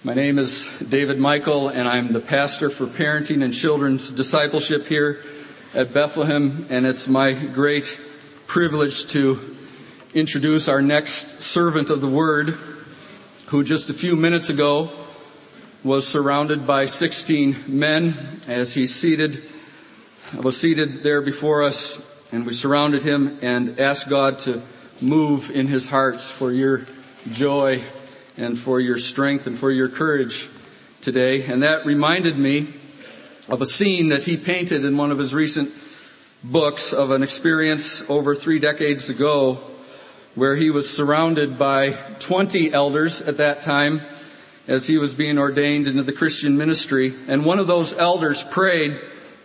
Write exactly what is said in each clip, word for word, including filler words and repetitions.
My name is David Michael, and I'm the pastor for parenting and children's discipleship here at Bethlehem, and it's my great privilege to introduce our next servant of the Word, who just a few minutes ago was surrounded by sixteen men as he seated, was seated there before us, and we surrounded him and asked God to move in his hearts for your joy and for your strength and for your courage today. And that reminded me of a scene that he painted in one of his recent books of an experience over three decades ago where he was surrounded by twenty elders at that time as he was being ordained into the Christian ministry. And one of those elders prayed,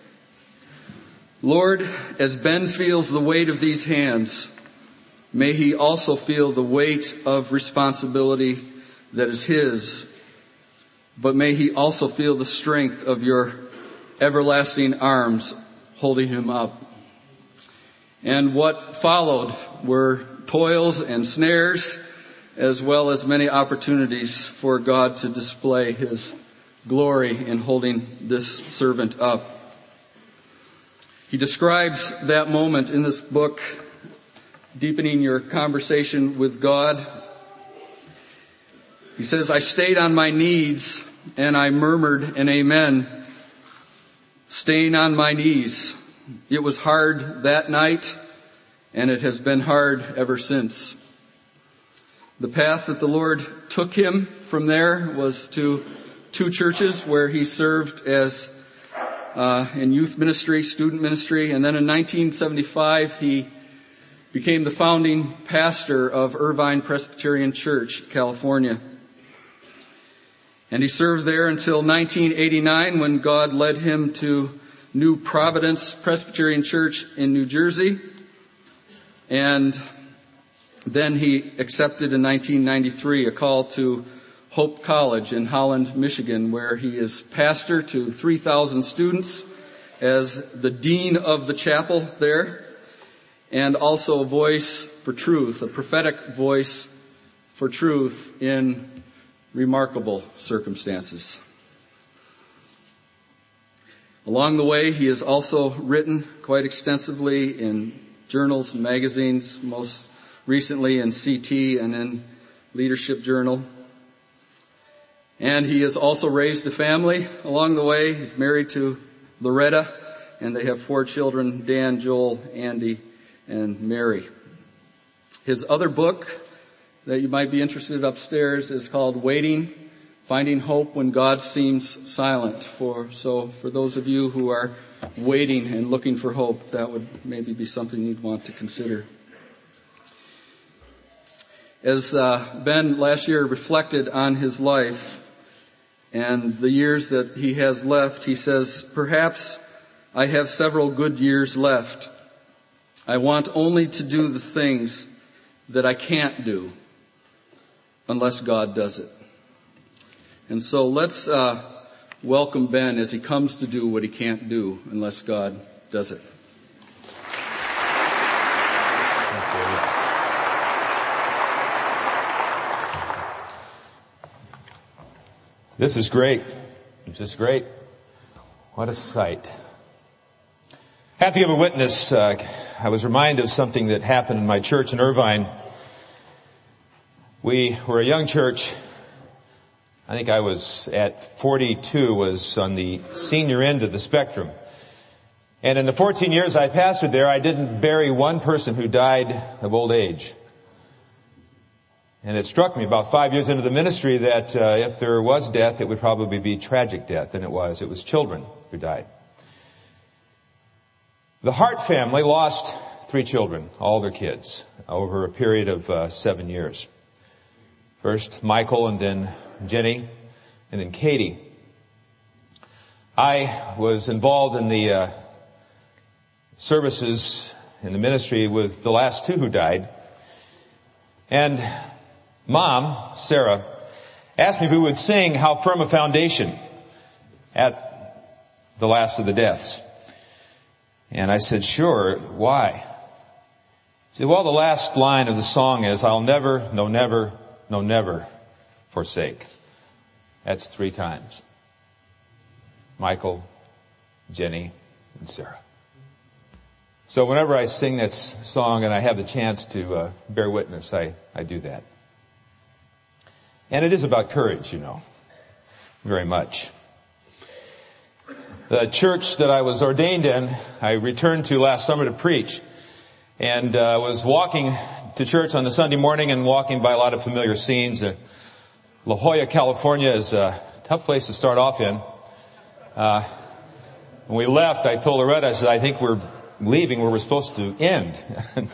"Lord, as Ben feels the weight of these hands, may he also feel the weight of responsibility that is his, but may he also feel the strength of your everlasting arms holding him up." And what followed were toils and snares, as well as many opportunities for God to display his glory in holding this servant up. He describes that moment in this book, Deepening Your Conversation with God. He says, "I stayed on my knees and I murmured an amen, staying on my knees. It was hard that night and it has been hard ever since." The path that the Lord took him from there was to two churches where he served as uh, in youth ministry, student ministry, and then in nineteen seventy-five he became the founding pastor of Irvine Presbyterian Church, California. And he served there until nineteen eighty-nine when God led him to New Providence Presbyterian Church in New Jersey. And then he accepted in nineteen ninety-three a call to Hope College in Holland, Michigan, where he is pastor to three thousand students as the dean of the chapel there, and also a voice for truth, a prophetic voice for truth in remarkable circumstances. Along the way, he has also written quite extensively in journals and magazines, most recently in C T and in Leadership Journal. And he has also raised a family along the way. He's married to Loretta, and they have four children, Dan, Joel, Andy, and Mary. His other book that you might be interested upstairs is called Waiting, Finding Hope When God Seems Silent. For so for those of you who are waiting and looking for hope, that would maybe be something you'd want to consider. As uh, Ben last year reflected on his life and the years that he has left, he says, "Perhaps I have several good years left. I want only to do the things that I can't do unless God does it." And so let's uh, welcome Ben as he comes to do what he can't do unless God does it. This is great. This is great. What a sight. I have to give a witness. Uh, I was reminded of something that happened in my church in Irvine. We were a young church. I think I was at forty-two, was on the senior end of the spectrum. And in the fourteen years I pastored there, I didn't bury one person who died of old age. And it struck me about five years into the ministry that uh, if there was death, it would probably be tragic death, and it was. It was children who died. The Hart family lost three children, all their kids, over a period of uh, seven years. First Michael, and then Jenny, and then Katie. I was involved in the uh, services in the ministry with the last two who died. And Mom, Sarah, asked me if we would sing "How Firm a Foundation" at the last of the deaths. And I said, "Sure, why?" She said, "Well, the last line of the song is, I'll never, no never, no never forsake." That's three times. Michael, Jenny, and Sarah. So whenever I sing this song and I have the chance to uh, bear witness, I, I do that. And it is about courage, you know, very much. The church that I was ordained in, I returned to last summer to preach, and uh, was walking to church on the Sunday morning and walking by a lot of familiar scenes. Uh, La Jolla, California is a tough place to start off in. Uh, when we left, I told Loretta, I said, I think we're leaving where we're supposed to end.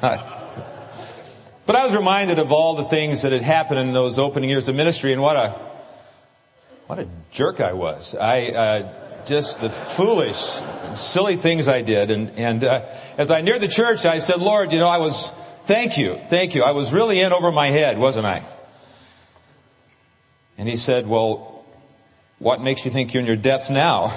But I was reminded of all the things that had happened in those opening years of ministry, and what a what a jerk I was. I uh, just the foolish, silly things I did. And, and uh, as I neared the church, I said, Lord, you know, I was, thank you, thank you. I was really in over my head, wasn't I? And he said, well, what makes you think you're in your depth now?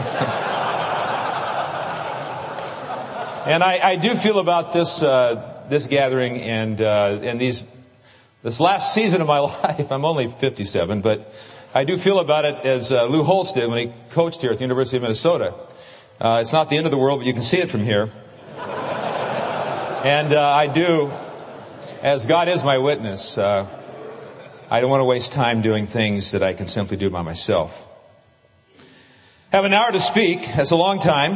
And I, I do feel about this uh, this gathering and uh, and these this last season of my life. I'm only fifty-seven, but I do feel about it as uh, Lou Holtz did when he coached here at the University of Minnesota. Uh, it's not the end of the world, but you can see it from here. And uh, I do, as God is my witness, uh, I don't want to waste time doing things that I can simply do by myself. Have an hour to speak. That's a long time.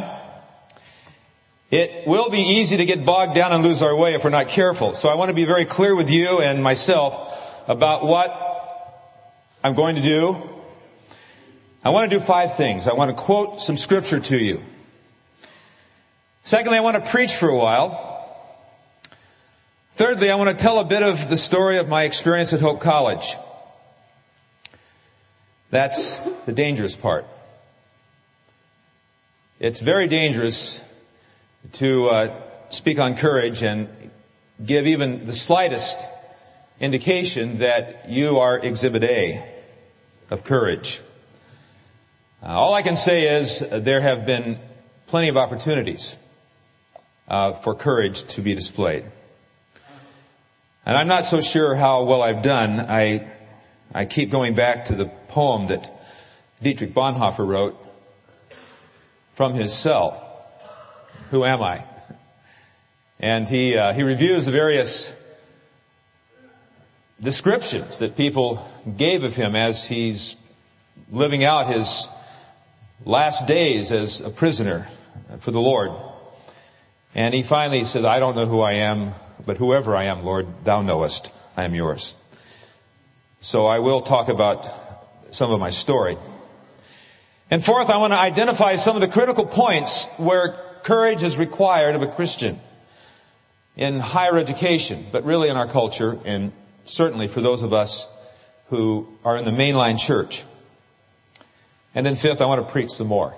It will be easy to get bogged down and lose our way if we're not careful. So I want to be very clear with you and myself about what I'm going to do. I want to do five things. I want to quote some scripture to you. Secondly, I want to preach for a while. Thirdly, I want to tell a bit of the story of my experience at Hope College. That's the dangerous part. It's very dangerous to uh, speak on courage and give even the slightest indication that you are exhibit A of courage. Uh, all I can say is uh, there have been plenty of opportunities uh, for courage to be displayed. And I'm not so sure how well I've done. I I keep going back to the poem that Dietrich Bonhoeffer wrote from his cell. Who am I? And he uh, he reviews the various descriptions that people gave of him as he's living out his last days as a prisoner for the Lord. And he finally says, I don't know who I am, but whoever I am, Lord, thou knowest, I am yours. So I will talk about some of my story. And fourth, I want to identify some of the critical points where courage is required of a Christian in higher education, but really in our culture, and certainly for those of us who are in the mainline church. And then fifth, I want to preach some more.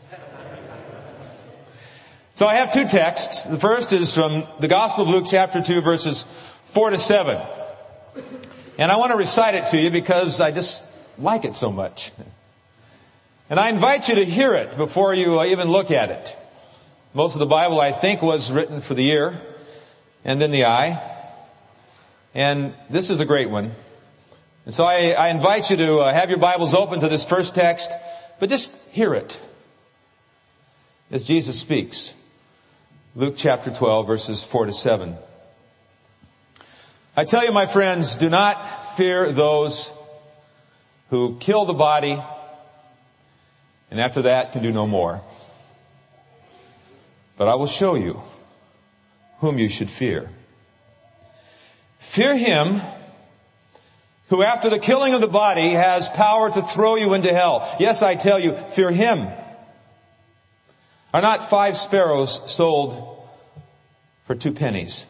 So I have two texts. The first is from the Gospel of Luke chapter two, verses four to seven. And I want to recite it to you because I just like it so much. And I invite you to hear it before you even look at it. Most of the Bible, I think, was written for the ear and then the eye. And this is a great one. And so I, I invite you to uh, have your Bibles open to this first text, but just hear it as Jesus speaks. Luke chapter twelve, verses four to seven. I tell you, my friends, do not fear those who kill the body and after that can do no more. But I will show you whom you should fear. Fear him who after the killing of the body has power to throw you into hell. Yes, I tell you, fear him. Are not five sparrows sold for two pennies?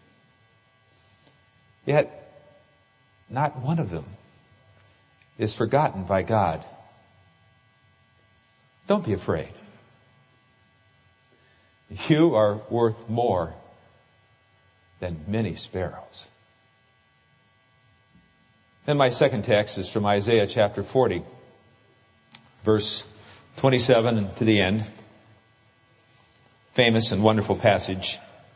Yet not one of them is forgotten by God. Don't be afraid. You are worth more than many sparrows. And my second text is from Isaiah chapter forty, verse twenty-seven and to the end. Famous and wonderful passage.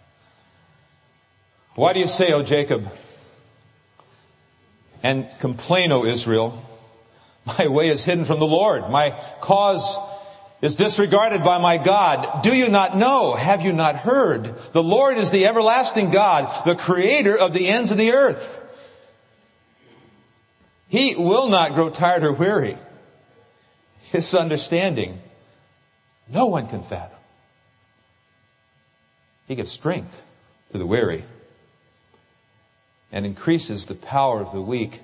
Why do you say, O Jacob, and complain, O Israel? My way is hidden from the Lord. My cause is disregarded by my God. Do you not know? Have you not heard? The Lord is the everlasting God, the creator of the ends of the earth. He will not grow tired or weary. His understanding no one can fathom. He gives strength to the weary and increases the power of the weak.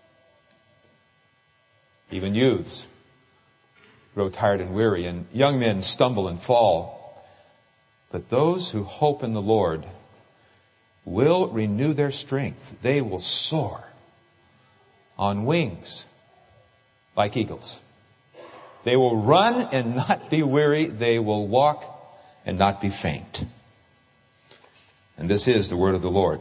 Even youths grow tired and weary, and young men stumble and fall. But those who hope in the Lord will renew their strength. They will soar on wings like eagles. They will run and not be weary. They will walk and not be faint. And this is the word of the Lord.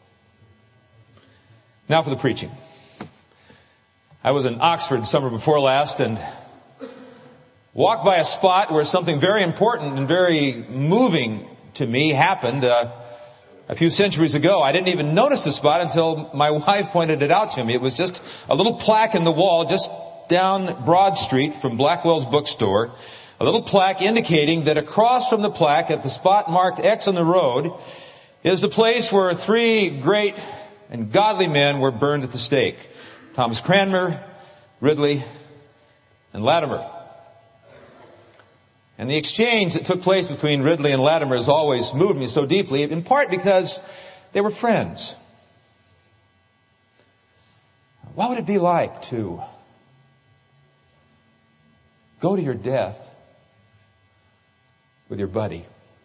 Now for the preaching. I was in Oxford summer before last and walked by a spot where something very important and very moving to me happened uh, a few centuries ago. I didn't even notice the spot until my wife pointed it out to me. It was just a little plaque in the wall just down Broad Street from Blackwell's bookstore. A little plaque indicating that across from the plaque at the spot marked X on the road is the place where three great and godly men were burned at the stake. Thomas Cranmer, Ridley, and Latimer. And the exchange that took place between Ridley and Latimer has always moved me so deeply, in part because they were friends. What would it be like to go to your death with your buddy?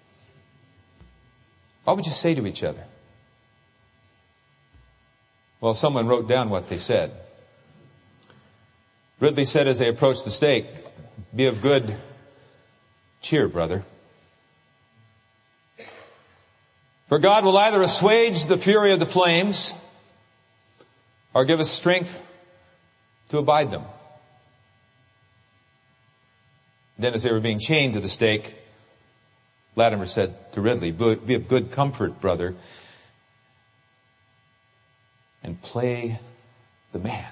What would you say to each other? Well, someone wrote down what they said. Ridley said as they approached the stake, "Be of good cheer, brother. For God will either assuage the fury of the flames or give us strength to abide them." Then as they were being chained to the stake, Latimer said to Ridley, "Be of good comfort, brother, and play the man.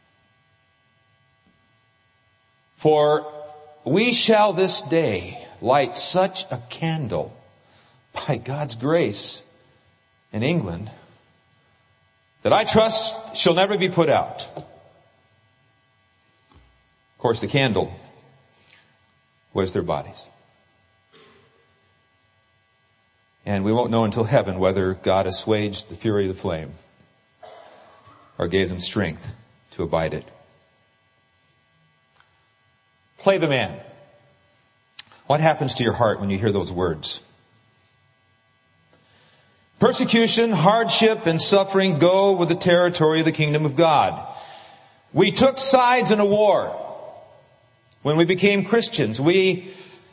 For we shall this day light such a candle by God's grace in England that I trust shall never be put out." Of course, the candle was their bodies. And we won't know until heaven whether God assuaged the fury of the flame or gave them strength to abide it. Play the man. What happens to your heart when you hear those words? Persecution, hardship, and suffering go with the territory of the kingdom of God. We took sides in a war. When we became Christians, we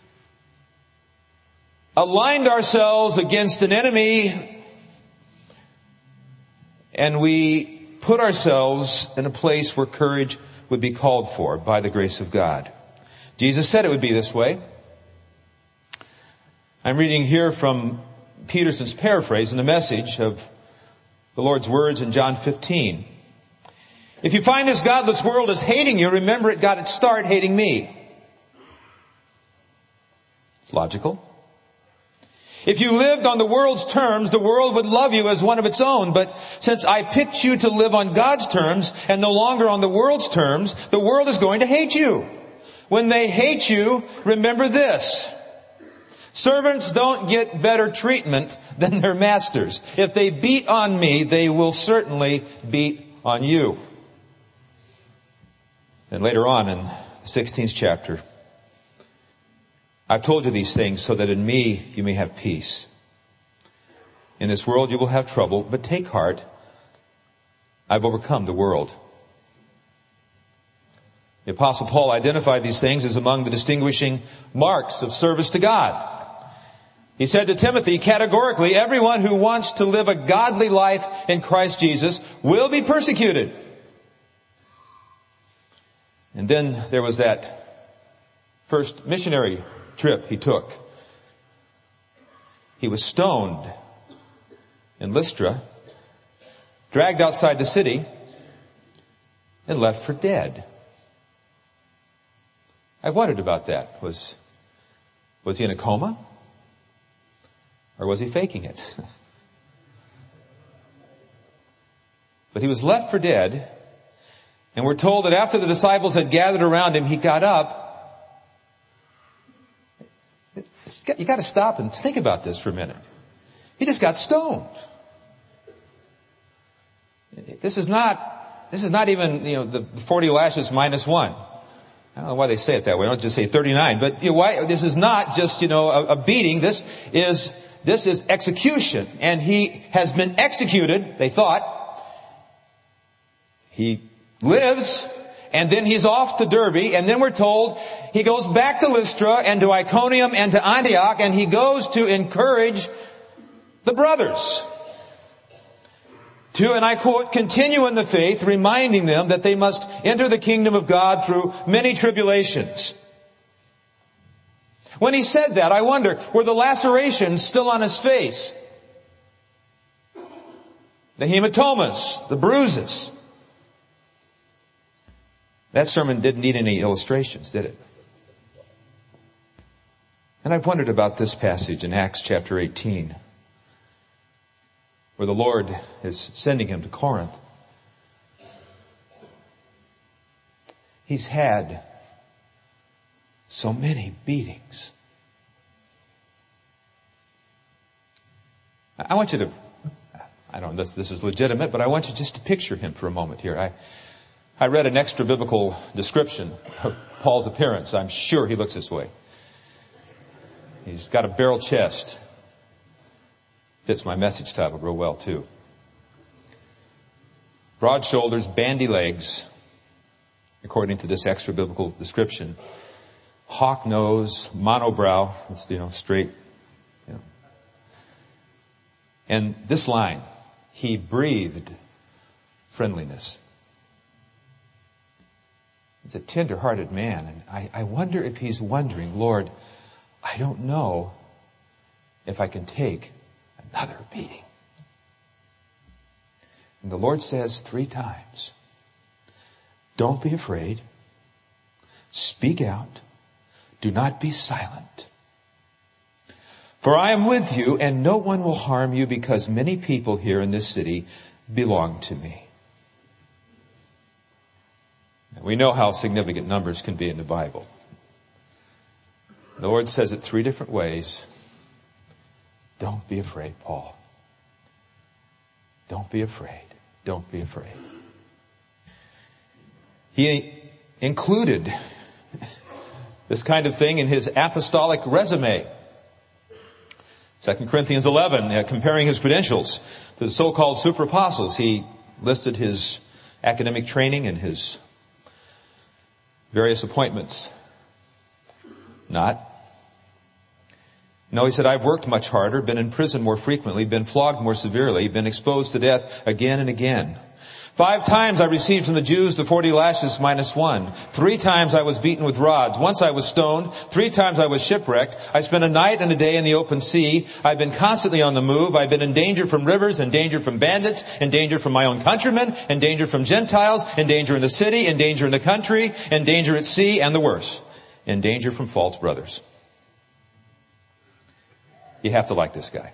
aligned ourselves against an enemy, and we put ourselves in a place where courage would be called for by the grace of God. Jesus said it would be this way. I'm reading here from Peterson's paraphrase in the Message of the Lord's words in John fifteen. "If you find this godless world is hating you, remember it got its start hating me." It's logical. If you lived on the world's terms, the world would love you as one of its own. But since I picked you to live on God's terms and no longer on the world's terms, the world is going to hate you. When they hate you, remember this. Servants don't get better treatment than their masters. If they beat on me, they will certainly beat on you. And later on in the sixteenth chapter, "I've told you these things so that in me you may have peace. In this world you will have trouble, but take heart. I've overcome the world." The Apostle Paul identified these things as among the distinguishing marks of service to God. He said to Timothy categorically, everyone who wants to live a godly life in Christ Jesus will be persecuted. And then there was that first missionary trip he took. He was stoned in Lystra, dragged outside the city, and left for dead. I wondered about that. Was, was he in a coma? Or was he faking it? But he was left for dead. And we're told that after the disciples had gathered around him, he got up. You got to stop and think about this for a minute. He just got stoned. This is not, this is not even, you know, the forty lashes minus one. I don't know why they say it that way. I don't just say thirty-nine. But you know, why, this is not just, you know, a, a beating. This is, this is execution. And he has been executed, they thought. He lives, and then he's off to Derbe, and then we're told he goes back to Lystra and to Iconium and to Antioch, and he goes to encourage the brothers. To, and I quote, continue in the faith, reminding them that they must enter the kingdom of God through many tribulations. When he said that, I wonder, were the lacerations still on his face? The hematomas, the bruises. That sermon didn't need any illustrations, did it? And I've wondered about this passage in Acts chapter eighteen, where the Lord is sending him to Corinth. He's had so many beatings. I want you to, I don't know if this is legitimate, but I want you just to picture him for a moment here. I I read an extra biblical description of Paul's appearance. I'm sure he looks this way. He's got a barrel chest. Fits my message title real well, too. Broad shoulders, bandy legs, according to this extra biblical description. Hawk nose, monobrow, it's, you know, straight. You know. And this line, he breathed friendliness. He's a tender-hearted man, and I, I wonder if he's wondering, Lord, I don't know if I can take another beating. And the Lord says three times, don't be afraid. Speak out. Do not be silent. For I am with you, and no one will harm you, because many people here in this city belong to me. We know how significant numbers can be in the Bible. The Lord says it three different ways. Don't be afraid, Paul. Don't be afraid. Don't be afraid. He included this kind of thing in his apostolic resume. Second Corinthians eleven, uh, comparing his credentials to the so-called super apostles, he listed his academic training and his various appointments. Not. No, he said, I've worked much harder, been in prison more frequently, been flogged more severely, been exposed to death again and again. Five times I received from the Jews the forty lashes minus one. Three times I was beaten with rods. Once I was stoned. Three times I was shipwrecked. I spent a night and a day in the open sea. I've been constantly on the move. I've been in danger from rivers, in danger from bandits, in danger from my own countrymen, in danger from Gentiles, in danger in the city, in danger in the country, in danger at sea, and the worse, in danger from false brothers. You have to like this guy.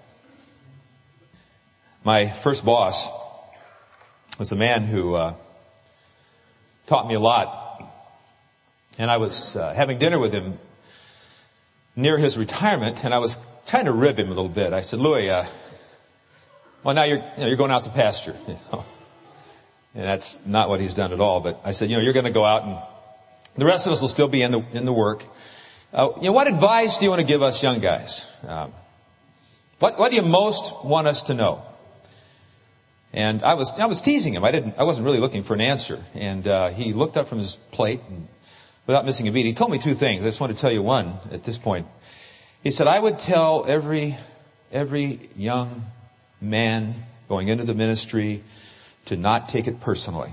My first boss was a man who uh, taught me a lot. And I was uh, having dinner with him near his retirement, and I was trying to rib him a little bit. I said, Louis, uh, well, now you're, you know, you're going out to pasture. You know? And that's not what he's done at all. But I said, you know, you're going to go out, and the rest of us will still be in the in the work. Uh, you know, what advice do you want to give us young guys? Um, what, what do you most want us to know? And I was I was teasing him. I didn't. I wasn't really looking for an answer. And uh, he looked up from his plate, and without missing a beat, he told me two things. I just want to tell you one at this point. He said, I would tell every every young man going into the ministry to not take it personally.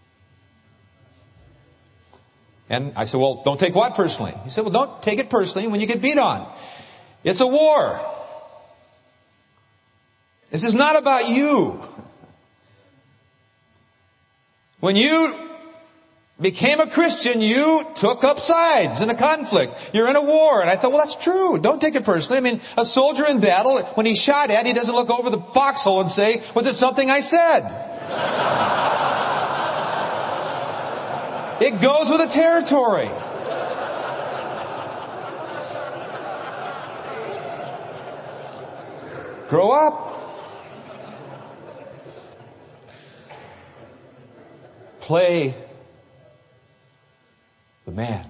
And I said, well, don't take what personally? He said, well, don't take it personally when you get beat on. It's a war. This is not about you. When you became a Christian, you took up sides in a conflict. You're in a war. And I thought, well, that's true. Don't take it personally. I mean, a soldier in battle, when he's shot at, he doesn't look over the foxhole and say, was it something I said? It goes with the territory. Grow up. Play the man.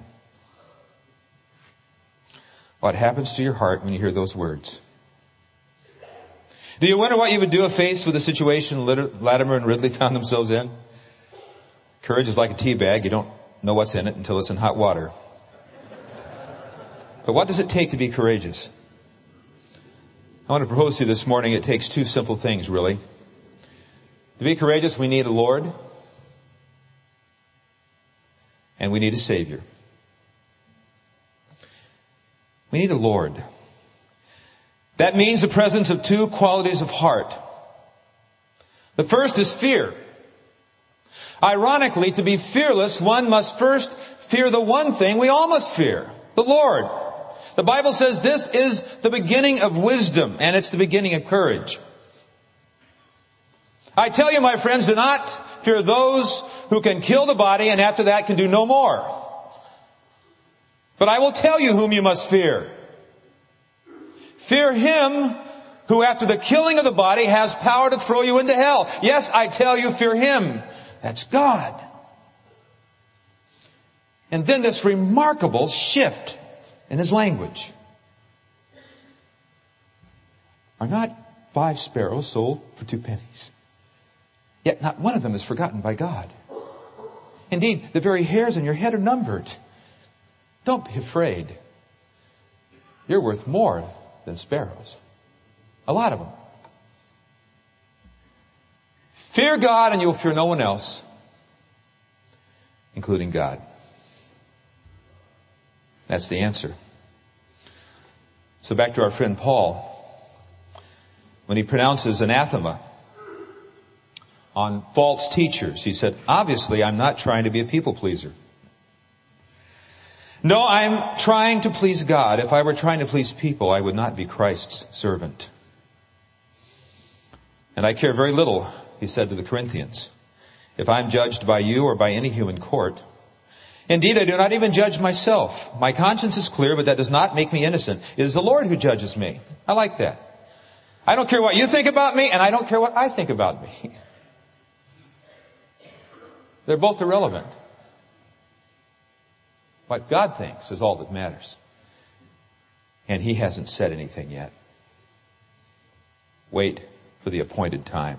What happens to your heart when you hear those words? Do you wonder what you would do if faced with the situation Latimer and Ridley found themselves in? Courage is like a tea bag. You don't know what's in it until it's in hot water. But what does it take to be courageous? I want to propose to you this morning, it takes two simple things, really. To be courageous, we need a Lord. And we need a Savior. We need a Lord. That means the presence of two qualities of heart. The first is fear. Ironically, to be fearless, one must first fear the one thing we all must fear, the Lord. The Bible says this is the beginning of wisdom, and it's the beginning of courage. I tell you, my friends, do not fear those who can kill the body and after that can do no more. But I will tell you whom you must fear. Fear Him who after the killing of the body has power to throw you into hell. Yes, I tell you, fear Him. That's God. And then this remarkable shift in His language. Are not five sparrows sold for two pennies? Yet not one of them is forgotten by God. Indeed, the very hairs on your head are numbered. Don't be afraid. You're worth more than sparrows. A lot of them. Fear God and you'll fear no one else, including God. That's the answer. So back to our friend Paul. When he pronounces anathema on false teachers, he said, obviously, I'm not trying to be a people pleaser. No, I'm trying to please God. If I were trying to please people, I would not be Christ's servant. And I care very little, he said to the Corinthians, if I'm judged by you or by any human court. Indeed, I do not even judge myself. My conscience is clear, but that does not make me innocent. It is the Lord who judges me. I like that. I don't care what you think about me, and I don't care what I think about me. They're both irrelevant. What God thinks is all that matters. And He hasn't said anything yet. Wait for the appointed time.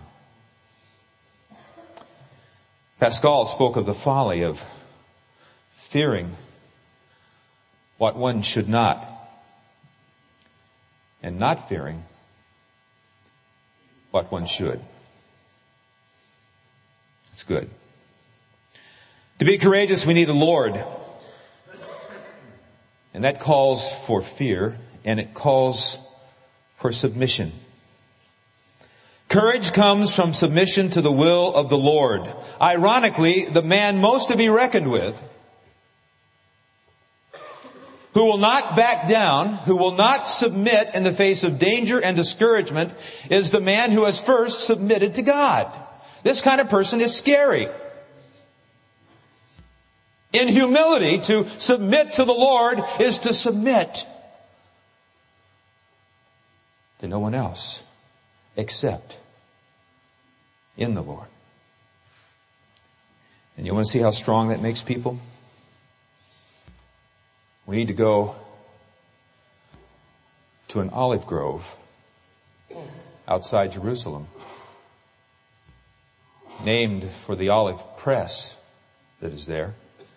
Pascal spoke of the folly of fearing what one should not, and not fearing what one should. It's good. To be courageous, we need a Lord. And that calls for fear, and it calls for submission. Courage comes from submission to the will of the Lord. Ironically, the man most to be reckoned with, who will not back down, who will not submit in the face of danger and discouragement, is the man who has first submitted to God. This kind of person is scary. In humility, to submit to the Lord is to submit to no one else except in the Lord. And you want to see how strong that makes people? We need to go to an olive grove outside Jerusalem, named for the olive press that is there.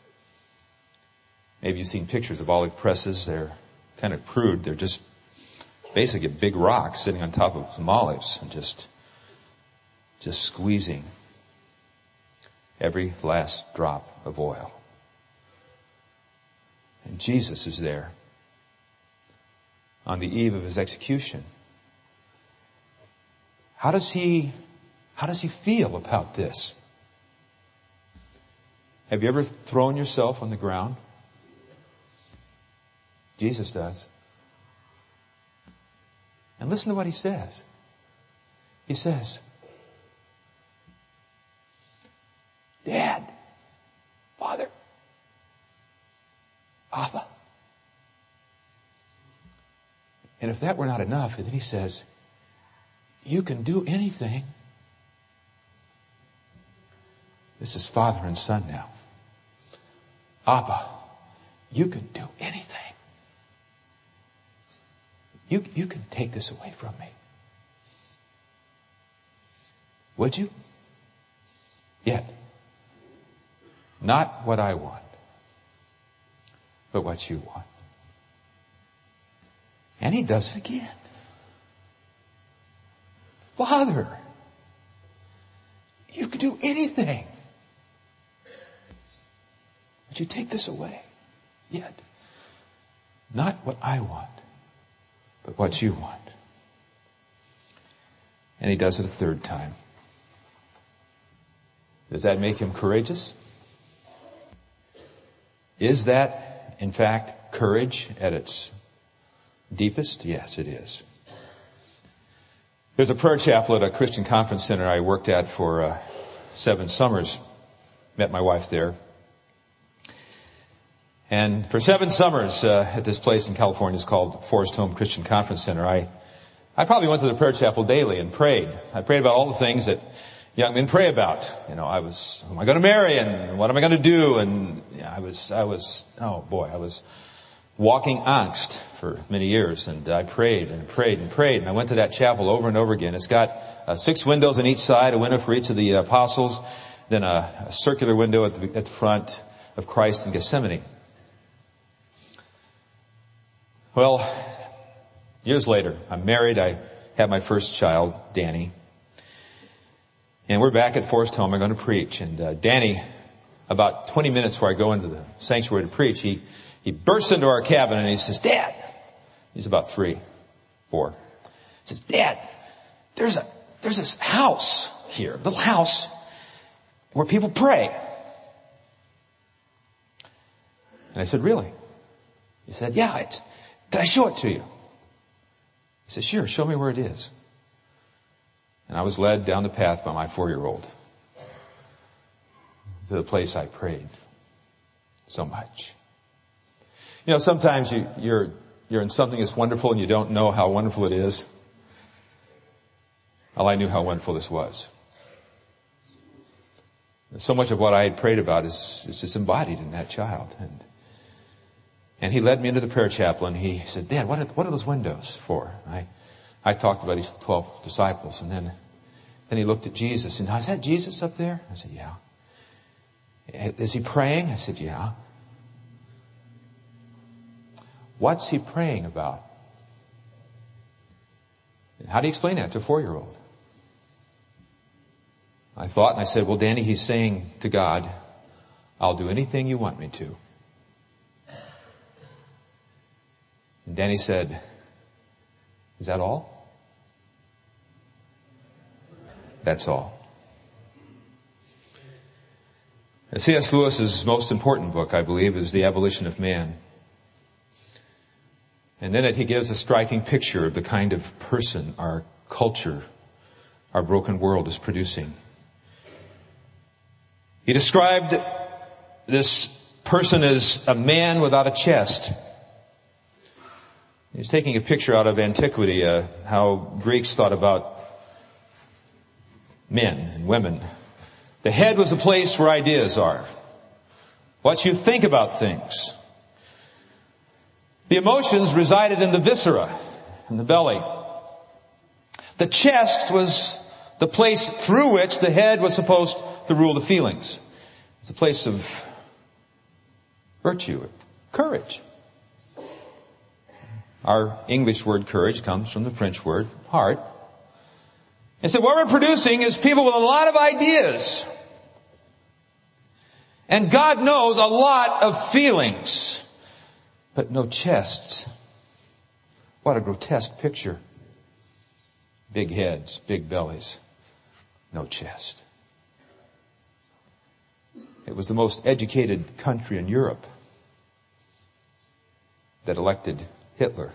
Maybe you've seen pictures of olive presses. They're kind of crude. They're just basically a big rock sitting on top of some olives and just, just squeezing every last drop of oil. And Jesus is there on the eve of His execution. How does he, how does he feel about this? Have you ever thrown yourself on the ground? Jesus does. And listen to what he says. He says, Dad, Father, Abba. And if that were not enough, then he says, you can do anything. This is father and son now. Abba, you can do anything. You, you can take this away from me. Would you? Yet, not what I want, but what you want. And he does it again. Father, you can do anything. Would you take this away? Yet, not what I want, but what you want. And he does it a third time. Does that make him courageous? Is that, in fact, courage at its deepest? Yes, it is. There's a prayer chapel at a Christian conference center I worked at for uh, seven summers. Met my wife there. And for seven summers uh, at this place in California, it's called Forest Home Christian Conference Center, I, I probably went to the prayer chapel daily and prayed. I prayed about all the things that young men pray about. You know, I was, who am I going to marry and what am I going to do? And yeah, I was, I was, oh boy, I was walking angst for many years. And I prayed and prayed and prayed. And I went to that chapel over and over again. It's got uh, six windows on each side, a window for each of the apostles, then a, a circular window at the, at the front of Christ in Gethsemane. Well, years later, I'm married. I had my first child, Danny. And we're back at Forest Home. I'm going to preach. And uh, Danny, about twenty minutes before I go into the sanctuary to preach, he, he bursts into our cabin and he says, Dad, he's about three, four. He says, Dad, there's a, there's this house here, a little house where people pray. And I said, really? He said, yeah, it's, can I show it to you? He said, sure, show me where it is. And I was led down the path by my four-year-old to the place I prayed so much. You know, sometimes you, you're, you're in something that's wonderful and you don't know how wonderful it is. Well, I knew how wonderful this was. And so much of what I had prayed about is, is just embodied in that child. And And he led me into the prayer chapel and he said, Dad, what are, what are those windows for? I, I talked about his twelve disciples and then, then he looked at Jesus and, is that Jesus up there? I said, yeah. Is he praying? I said, yeah. What's he praying about? And how do you explain that to a four-year-old? I thought and I said, well, Danny, he's saying to God, I'll do anything you want me to. And Danny said, is that all? That's all. And C S Lewis's most important book, I believe, is The Abolition of Man. And in it he gives a striking picture of the kind of person our culture, our broken world is producing. He described this person as a man without a chest. He's taking a picture out of antiquity, uh, how Greeks thought about men and women. The head was the place where ideas are. What you think about things. The emotions resided in the viscera, in the belly. The chest was the place through which the head was supposed to rule the feelings. It's a place of virtue, courage. Our English word courage comes from the French word heart. And so what we're producing is people with a lot of ideas. And God knows a lot of feelings, but no chests. What a grotesque picture. Big heads, big bellies, no chest. It was the most educated country in Europe that elected Hitler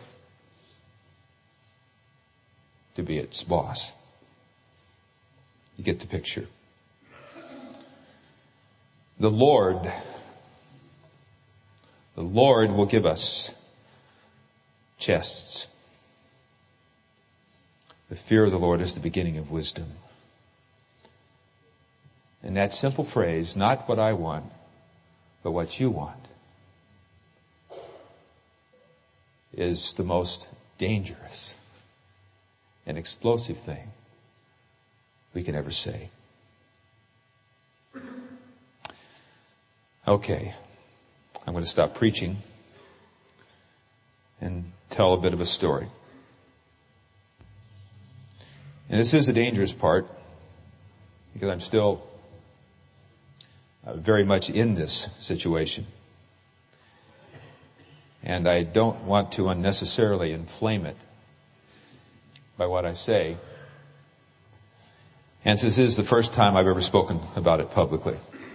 to be its boss. You get the picture. The Lord, the Lord will give us chests. The fear of the Lord is the beginning of wisdom. And that simple phrase, not what I want, but what you want, is the most dangerous and explosive thing we can ever say. Okay, I'm going to stop preaching and tell a bit of a story. And this is the dangerous part, because I'm still uh, very much in this situation. And I don't want to unnecessarily inflame it by what I say. And this is the first time I've ever spoken about it publicly.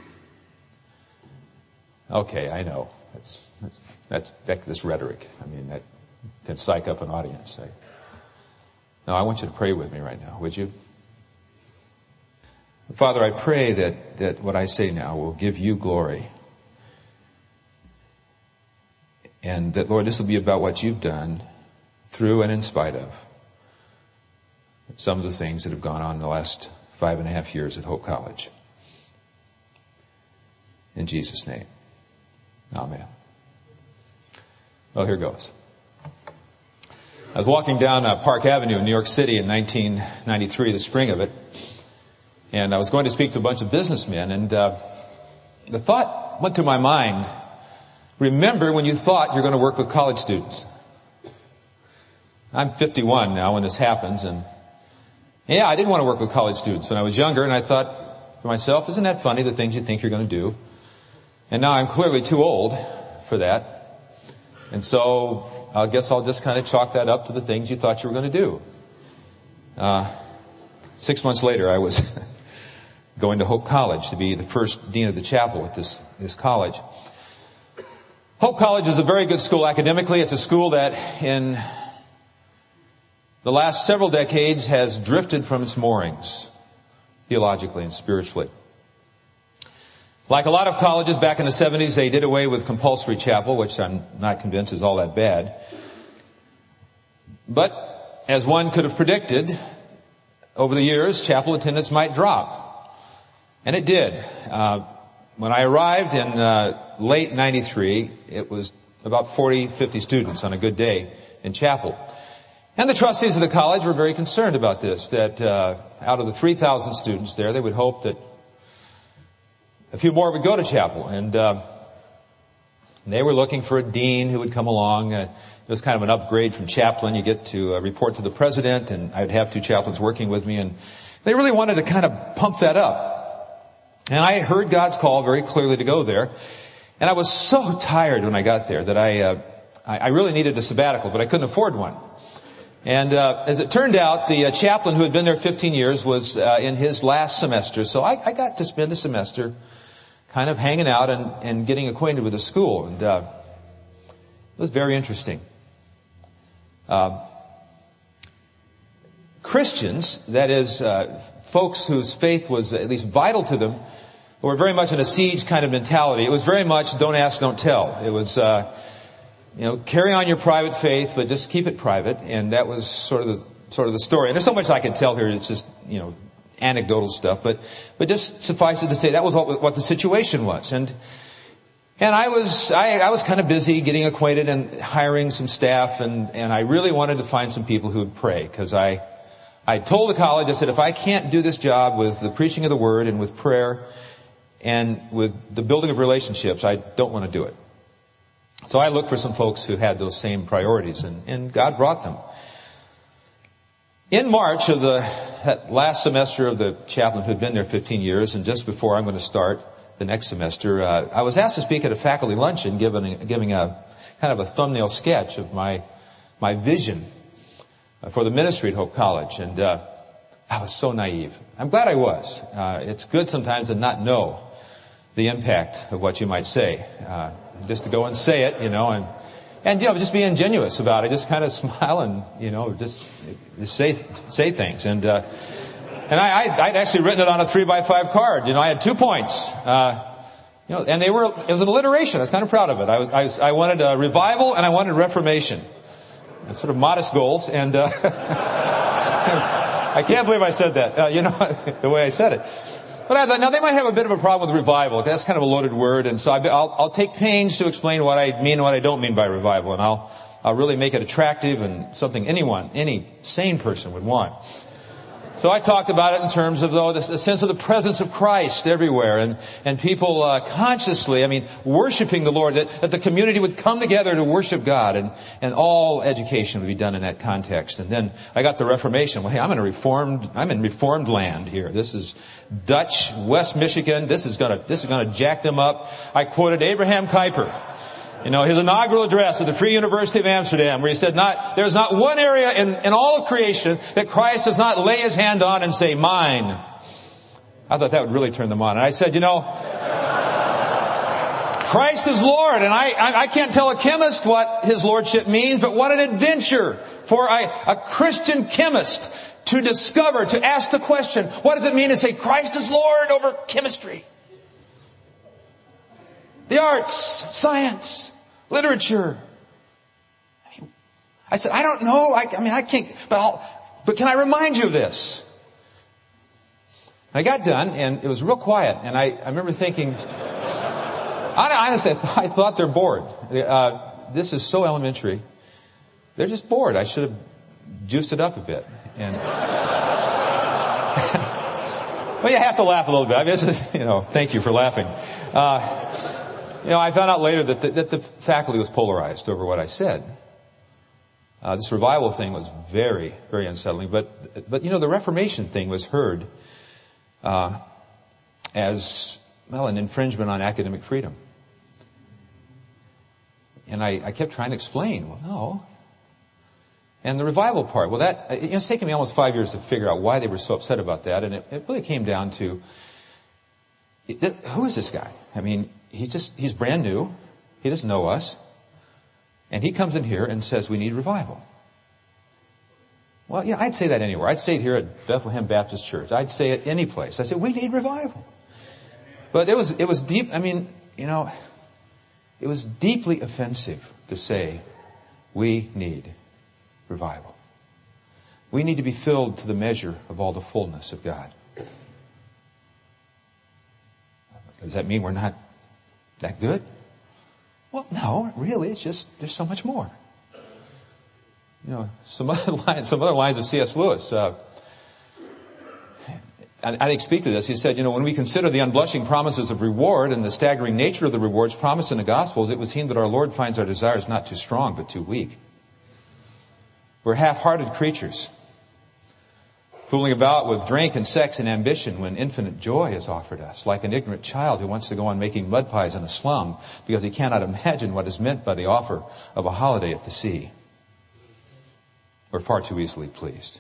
Okay, I know. That's, that's, that's, that's this rhetoric. I mean, that can psych up an audience. I, now, I want you to pray with me right now, would you? Father, I pray that, that what I say now will give you glory. And that, Lord, this will be about what you've done through and in spite of some of the things that have gone on in the last five and a half years at Hope College. In Jesus' name. Amen. Well, here goes. I was walking down uh, Park Avenue in New York City in nineteen ninety-three, the spring of it, and I was going to speak to a bunch of businessmen, and uh, the thought went through my mind, remember when you thought you're going to work with college students. I'm fifty-one now when this happens, and yeah, I didn't want to work with college students when I was younger, and I thought to myself, isn't that funny, the things you think you're going to do? And now I'm clearly too old for that. And so I guess I'll just kind of chalk that up to the things you thought you were going to do. Uh, six months later, I was going to Hope College to be the first dean of the chapel at this, this college. Hope College is a very good school academically. It's a school that in the last several decades has drifted from its moorings, theologically and spiritually. Like a lot of colleges back in the seventies, they did away with compulsory chapel, which I'm not convinced is all that bad. But as one could have predicted, over the years, chapel attendance might drop. And it did. Uh, when I arrived in uh, late ninety-three, it was about forty, fifty students on a good day in chapel. And the trustees of the college were very concerned about this, that uh, out of the three thousand students there, they would hope that a few more would go to chapel. And uh, they were looking for a dean who would come along. Uh, it was kind of an upgrade from chaplain. You get to uh, report to the president, and I would have two chaplains working with me. And they really wanted to kind of pump that up. And I heard God's call very clearly to go there. And I was so tired when I got there that I, uh, I, I really needed a sabbatical, but I couldn't afford one. And uh, as it turned out, the uh, chaplain who had been there fifteen years was uh, in his last semester. So I, I got to spend a semester kind of hanging out and, and getting acquainted with the school. And uh, it was very interesting. Uh, Christians, that is, uh, folks whose faith was at least vital to them, were very much in a siege kind of mentality. It was very much don't ask, don't tell. It was... Uh, You know, carry on your private faith, but just keep it private. And that was sort of the, sort of the story. And there's so much I could tell here. It's just, you know, anecdotal stuff. But, but just suffice it to say that was what, what the situation was. And, and I was, I, I was kind of busy getting acquainted and hiring some staff. And, and I really wanted to find some people who would pray. Because I, I told the college, I said, if I can't do this job with the preaching of the word and with prayer and with the building of relationships, I don't want to do it. So I looked for some folks who had those same priorities, and, and God brought them. In March of the that last semester of the chaplain who had been there fifteen years, and just before I'm going to start the next semester, uh, I was asked to speak at a faculty luncheon, giving, giving a kind of a thumbnail sketch of my my vision for the ministry at Hope College. And uh, I was so naive. I'm glad I was. Uh, it's good sometimes to not know the impact of what you might say. Uh, just to go and say it, you know, and, and, you know, just be ingenuous about it. Just kind of smile and, you know, just, just say, say things. And, uh, and I, I, I'd actually written it on a three by five card. You know, I had two points. Uh, you know, and they were, it was an alliteration. I was kind of proud of it. I was, I was, I wanted a revival and I wanted reformation. And sort of modest goals. And, uh, I can't believe I said that, uh, you know, the way I said it. But I thought, now they might have a bit of a problem with revival. That's kind of a loaded word. And so I'll, I'll take pains to explain what I mean and what I don't mean by revival. And I'll, I'll really make it attractive and something anyone, any sane person would want. So I talked about it in terms of, though, the sense of the presence of Christ everywhere, and, and people uh, consciously, I mean, worshiping the Lord, that, that the community would come together to worship God, and, and all education would be done in that context. And then I got the Reformation. Well, hey, I'm in a reformed, I'm in reformed land here. This is Dutch, West Michigan. This is gonna, this is gonna jack them up. I quoted Abraham Kuyper. You know, his inaugural address at the Free University of Amsterdam, where he said, "Not there's not one area in, in all of creation that Christ does not lay his hand on and say, 'Mine.'" I thought that would really turn them on. And I said, you know, Christ is Lord, and I, I, I can't tell a chemist what his lordship means, but what an adventure for a, a Christian chemist to discover, to ask the question, what does it mean to say Christ is Lord over chemistry? The arts, science, literature. I, mean, I said, I don't know. I, I mean, I can't, but I'll, but can I remind you of this? And I got done, and it was real quiet. And I, I remember thinking, honestly, I, th- I thought they're bored. Uh, this is so elementary. They're just bored. I should have juiced it up a bit. And well, you have to laugh a little bit. I mean, it's just, you know, thank you for laughing. Uh, You know, I found out later that the, that the faculty was polarized over what I said. Uh, this revival thing was very, very unsettling. But, but you know, the Reformation thing was heard uh, as, well, an infringement on academic freedom. And I, I kept trying to explain, well, no. And the revival part, well, that, you know, it's taken me almost five years to figure out why they were so upset about that. And it, it really came down to, it, who is this guy? I mean, He just, he's brand new. He doesn't know us. And he comes in here and says, we need revival. Well, yeah, I'd say that anywhere. I'd say it here at Bethlehem Baptist Church. I'd say it any place. I said, we need revival. But it was, it was deep. I mean, you know, it was deeply offensive to say, we need revival. We need to be filled to the measure of all the fullness of God. Does that mean we're not that good? Well, no, really. It's just there's so much more. You know, some other lines, some other lines of C S Lewis. Uh, I, I think speak to this. He said, you know, when we consider the unblushing promises of reward and the staggering nature of the rewards promised in the Gospels, it would seem that our Lord finds our desires not too strong but too weak. We're half-hearted creatures, fooling about with drink and sex and ambition when infinite joy is offered us, like an ignorant child who wants to go on making mud pies in a slum because he cannot imagine what is meant by the offer of a holiday at the sea. We're far too easily pleased.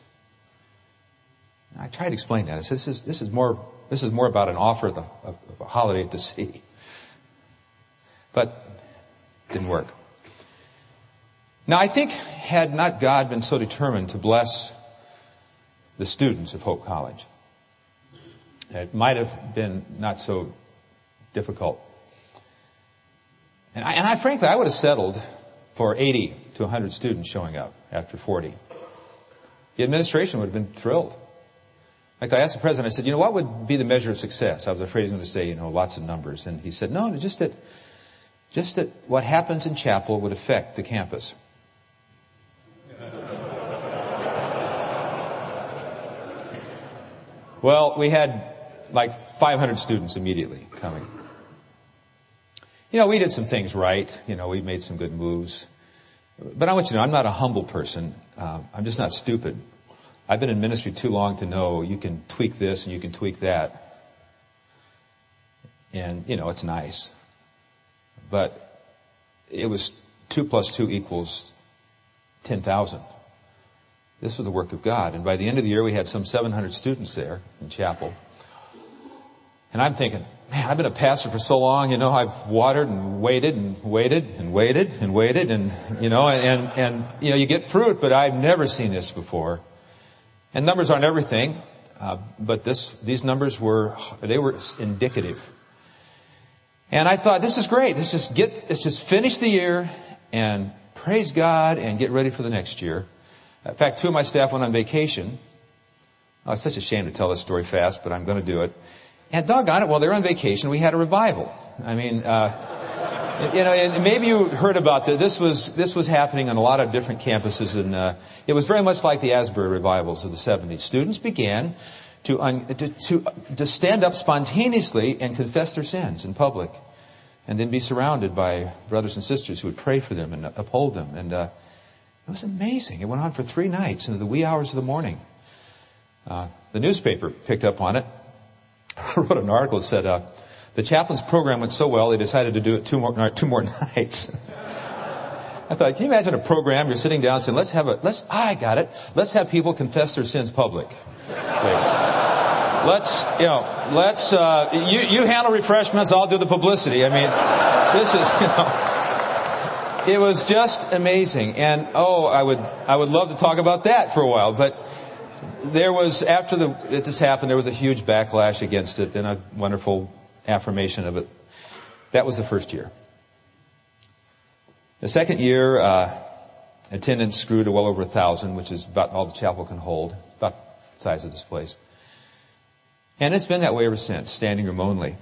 I tried to explain that. I said, this is, this is more, this is more about an offer of, the, of a holiday at the sea. But it didn't work. Now, I think had not God been so determined to bless the students of Hope College, it might have been not so difficult. And I, and I frankly, I would have settled for eighty to one hundred students showing up after forty. The administration would have been thrilled. In fact, I asked the president, I said, you know, what would be the measure of success? I was afraid he was going to say, you know, lots of numbers. And he said, no, just that, just that what happens in chapel would affect the campus. Well, we had like five hundred students immediately coming. You know, we did some things right. You know, we made some good moves. But I want you to know, I'm not a humble person. Um, I'm just not stupid. I've been in ministry too long to know you can tweak this and you can tweak that. And, you know, it's nice. But it was two plus two equals ten thousand. This was the work of God. And by the end of the year, we had some seven hundred students there in chapel. And I'm thinking, man, I've been a pastor for so long, you know, I've watered and waited and waited and waited and waited and, you know, and, and, you know, you get fruit, but I've never seen this before. And numbers aren't everything, uh, but this, these numbers were, they were indicative. And I thought, this is great. Let's just get, let's just finish the year and praise God and get ready for the next year. In fact, two of my staff went on vacation. Oh, it's such a shame to tell this story fast, but I'm going to do it. And doggone it, while they were on vacation, we had a revival. I mean, uh, you know, and maybe you heard about this. This was, this was happening on a lot of different campuses, and uh, it was very much like the Asbury revivals of the seventies. Students began to, un, to, to, to stand up spontaneously and confess their sins in public, and then be surrounded by brothers and sisters who would pray for them and uphold them. And uh, it was amazing. It went on for three nights into the wee hours of the morning. Uh, the newspaper picked up on it. I wrote an article that said, uh, the chaplain's program went so well, they decided to do it two more, two more nights. I thought, can you imagine a program, you're sitting down saying, let's have a, let's, ah, I got it. Let's have people confess their sins public. Let's, you know, let's, uh, you, you handle refreshments, I'll do the publicity. I mean, this is, you know, it was just amazing. And, oh, I would, I would love to talk about that for a while, but there was, after the, it just happened, there was a huge backlash against it, then a wonderful affirmation of it. That was the first year. The second year, uh, attendance grew to well over a thousand, which is about all the chapel can hold, about the size of this place. And it's been that way ever since, standing room only.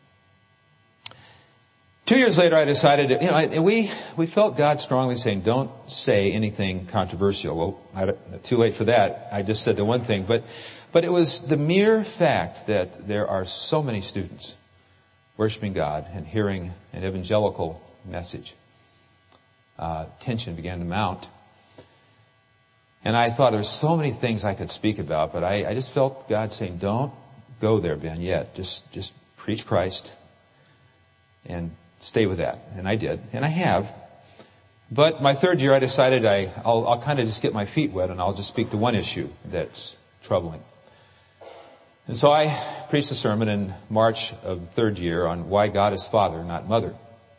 Two years later, I decided, to, you know, we, we felt God strongly saying, don't say anything controversial. Well, I, too late for that. I just said the one thing. But, but it was the mere fact that there are so many students worshiping God and hearing an evangelical message. Uh, tension began to mount. And I thought there's so many things I could speak about, but I, I just felt God saying, don't go there, Ben, yet. Just, just preach Christ and stay with that. And I did. And I have. But my third year, I decided I, I'll, I'll kind of just get my feet wet and I'll just speak to one issue that's troubling. And so I preached a sermon in March of the third year on why God is Father, not Mother.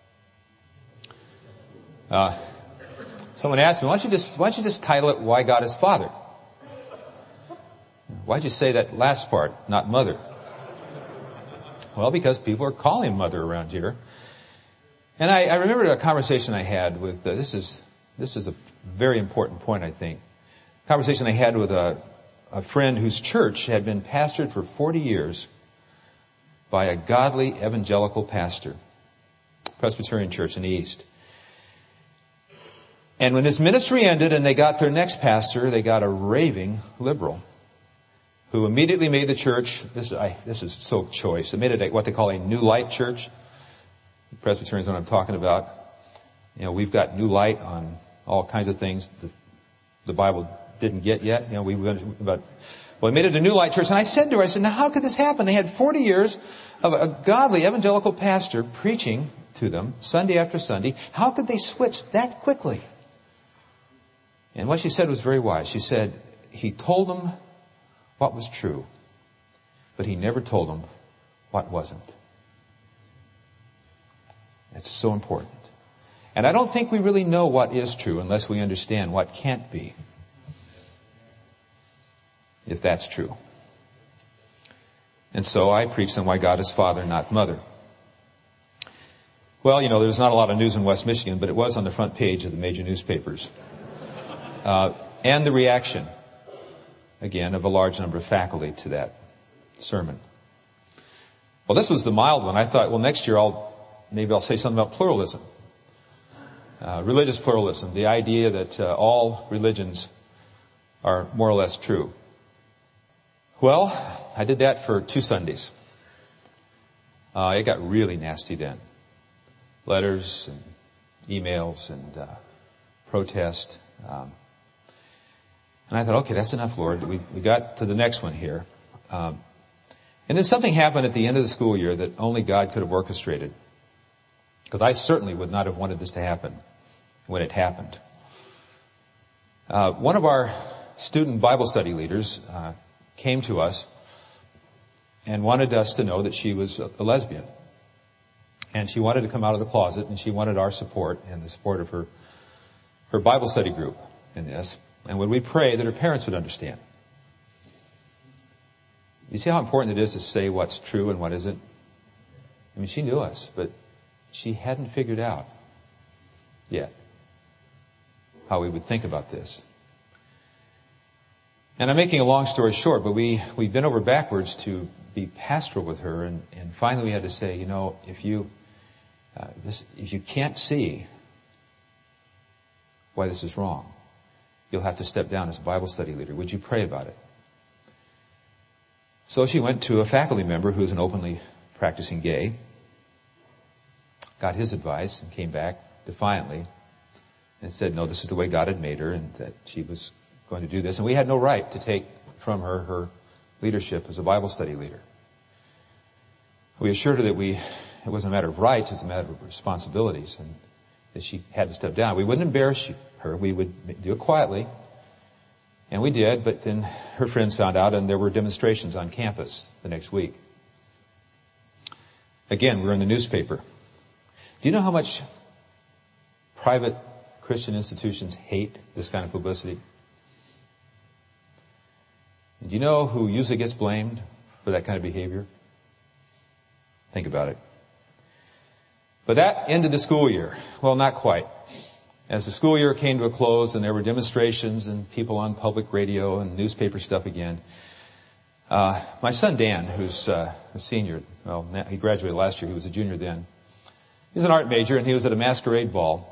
Uh, someone asked me, why don't you just, why don't you just title it Why God is Father? Why'd you say that last part, not Mother? Well, because people are calling Mother around here. And I, I remember a conversation I had with, uh, this is, this is a very important point, I think. A conversation I had with a, a friend whose church had been pastored for forty years by a godly evangelical pastor, Presbyterian church in the East. And when this ministry ended and they got their next pastor, they got a raving liberal who immediately made the church, this, I, this is so choice, they made it a, what they call a New Light church. Presbyterians know what I'm talking about. You know, we've got new light on all kinds of things that the Bible didn't get yet. You know, we went about, well, we made it a New Light church. And I said to her, I said, now how could this happen? They had forty years of a godly evangelical pastor preaching to them Sunday after Sunday. How could they switch that quickly? And what she said was very wise. She said, he told them what was true, but he never told them what wasn't. It's so important. And I don't think we really know what is true unless we understand what can't be, if that's true. And so I preached on why God is Father, not Mother. Well, you know, there's not a lot of news in West Michigan, but it was on the front page of the major newspapers. Uh, and the reaction, again, of a large number of faculty to that sermon. Well, this was the mild one. I thought, well, next year I'll maybe I'll say something about pluralism, uh, religious pluralism, the idea that uh, all religions are more or less true. Well, I did that for two Sundays. Uh, it got really nasty then. Letters and emails and uh, protest. Um, and I thought, okay, that's enough, Lord. We, we got to the next one here. Um, and then something happened at the end of the school year that only God could have orchestrated. Because I certainly would not have wanted this to happen when it happened. Uh, one of our student Bible study leaders uh, came to us and wanted us to know that she was a, a lesbian. And she wanted to come out of the closet, and she wanted our support and the support of her, her Bible study group in this. And would we pray that her parents would understand? You see how important it is to say what's true and what isn't? I mean, she knew us, but she hadn't figured out yet how we would think about this. And I'm making a long story short, but we, we bent over backwards to be pastoral with her, and, and finally we had to say, you know, if you, uh, this, if you can't see why this is wrong, you'll have to step down as a Bible study leader. Would you pray about it? So she went to a faculty member who's an openly practicing gay, got his advice, and came back defiantly and said, no, this is the way God had made her, and that she was going to do this. And we had no right to take from her her leadership as a Bible study leader. We assured her that we, it wasn't a matter of rights, it's a matter of responsibilities, and that she had to step down. We wouldn't embarrass her. We would do it quietly. And we did, but then her friends found out, and there were demonstrations on campus the next week. Again, we were in the newspaper. Do you know how much private Christian institutions hate this kind of publicity? And do you know who usually gets blamed for that kind of behavior? Think about it. But that ended the school year. Well, not quite. As the school year came to a close and there were demonstrations and people on public radio and newspaper stuff again, uh, my son Dan, who's uh, a senior, well, he graduated last year, he was a junior then. He's an art major, and he was at a masquerade ball.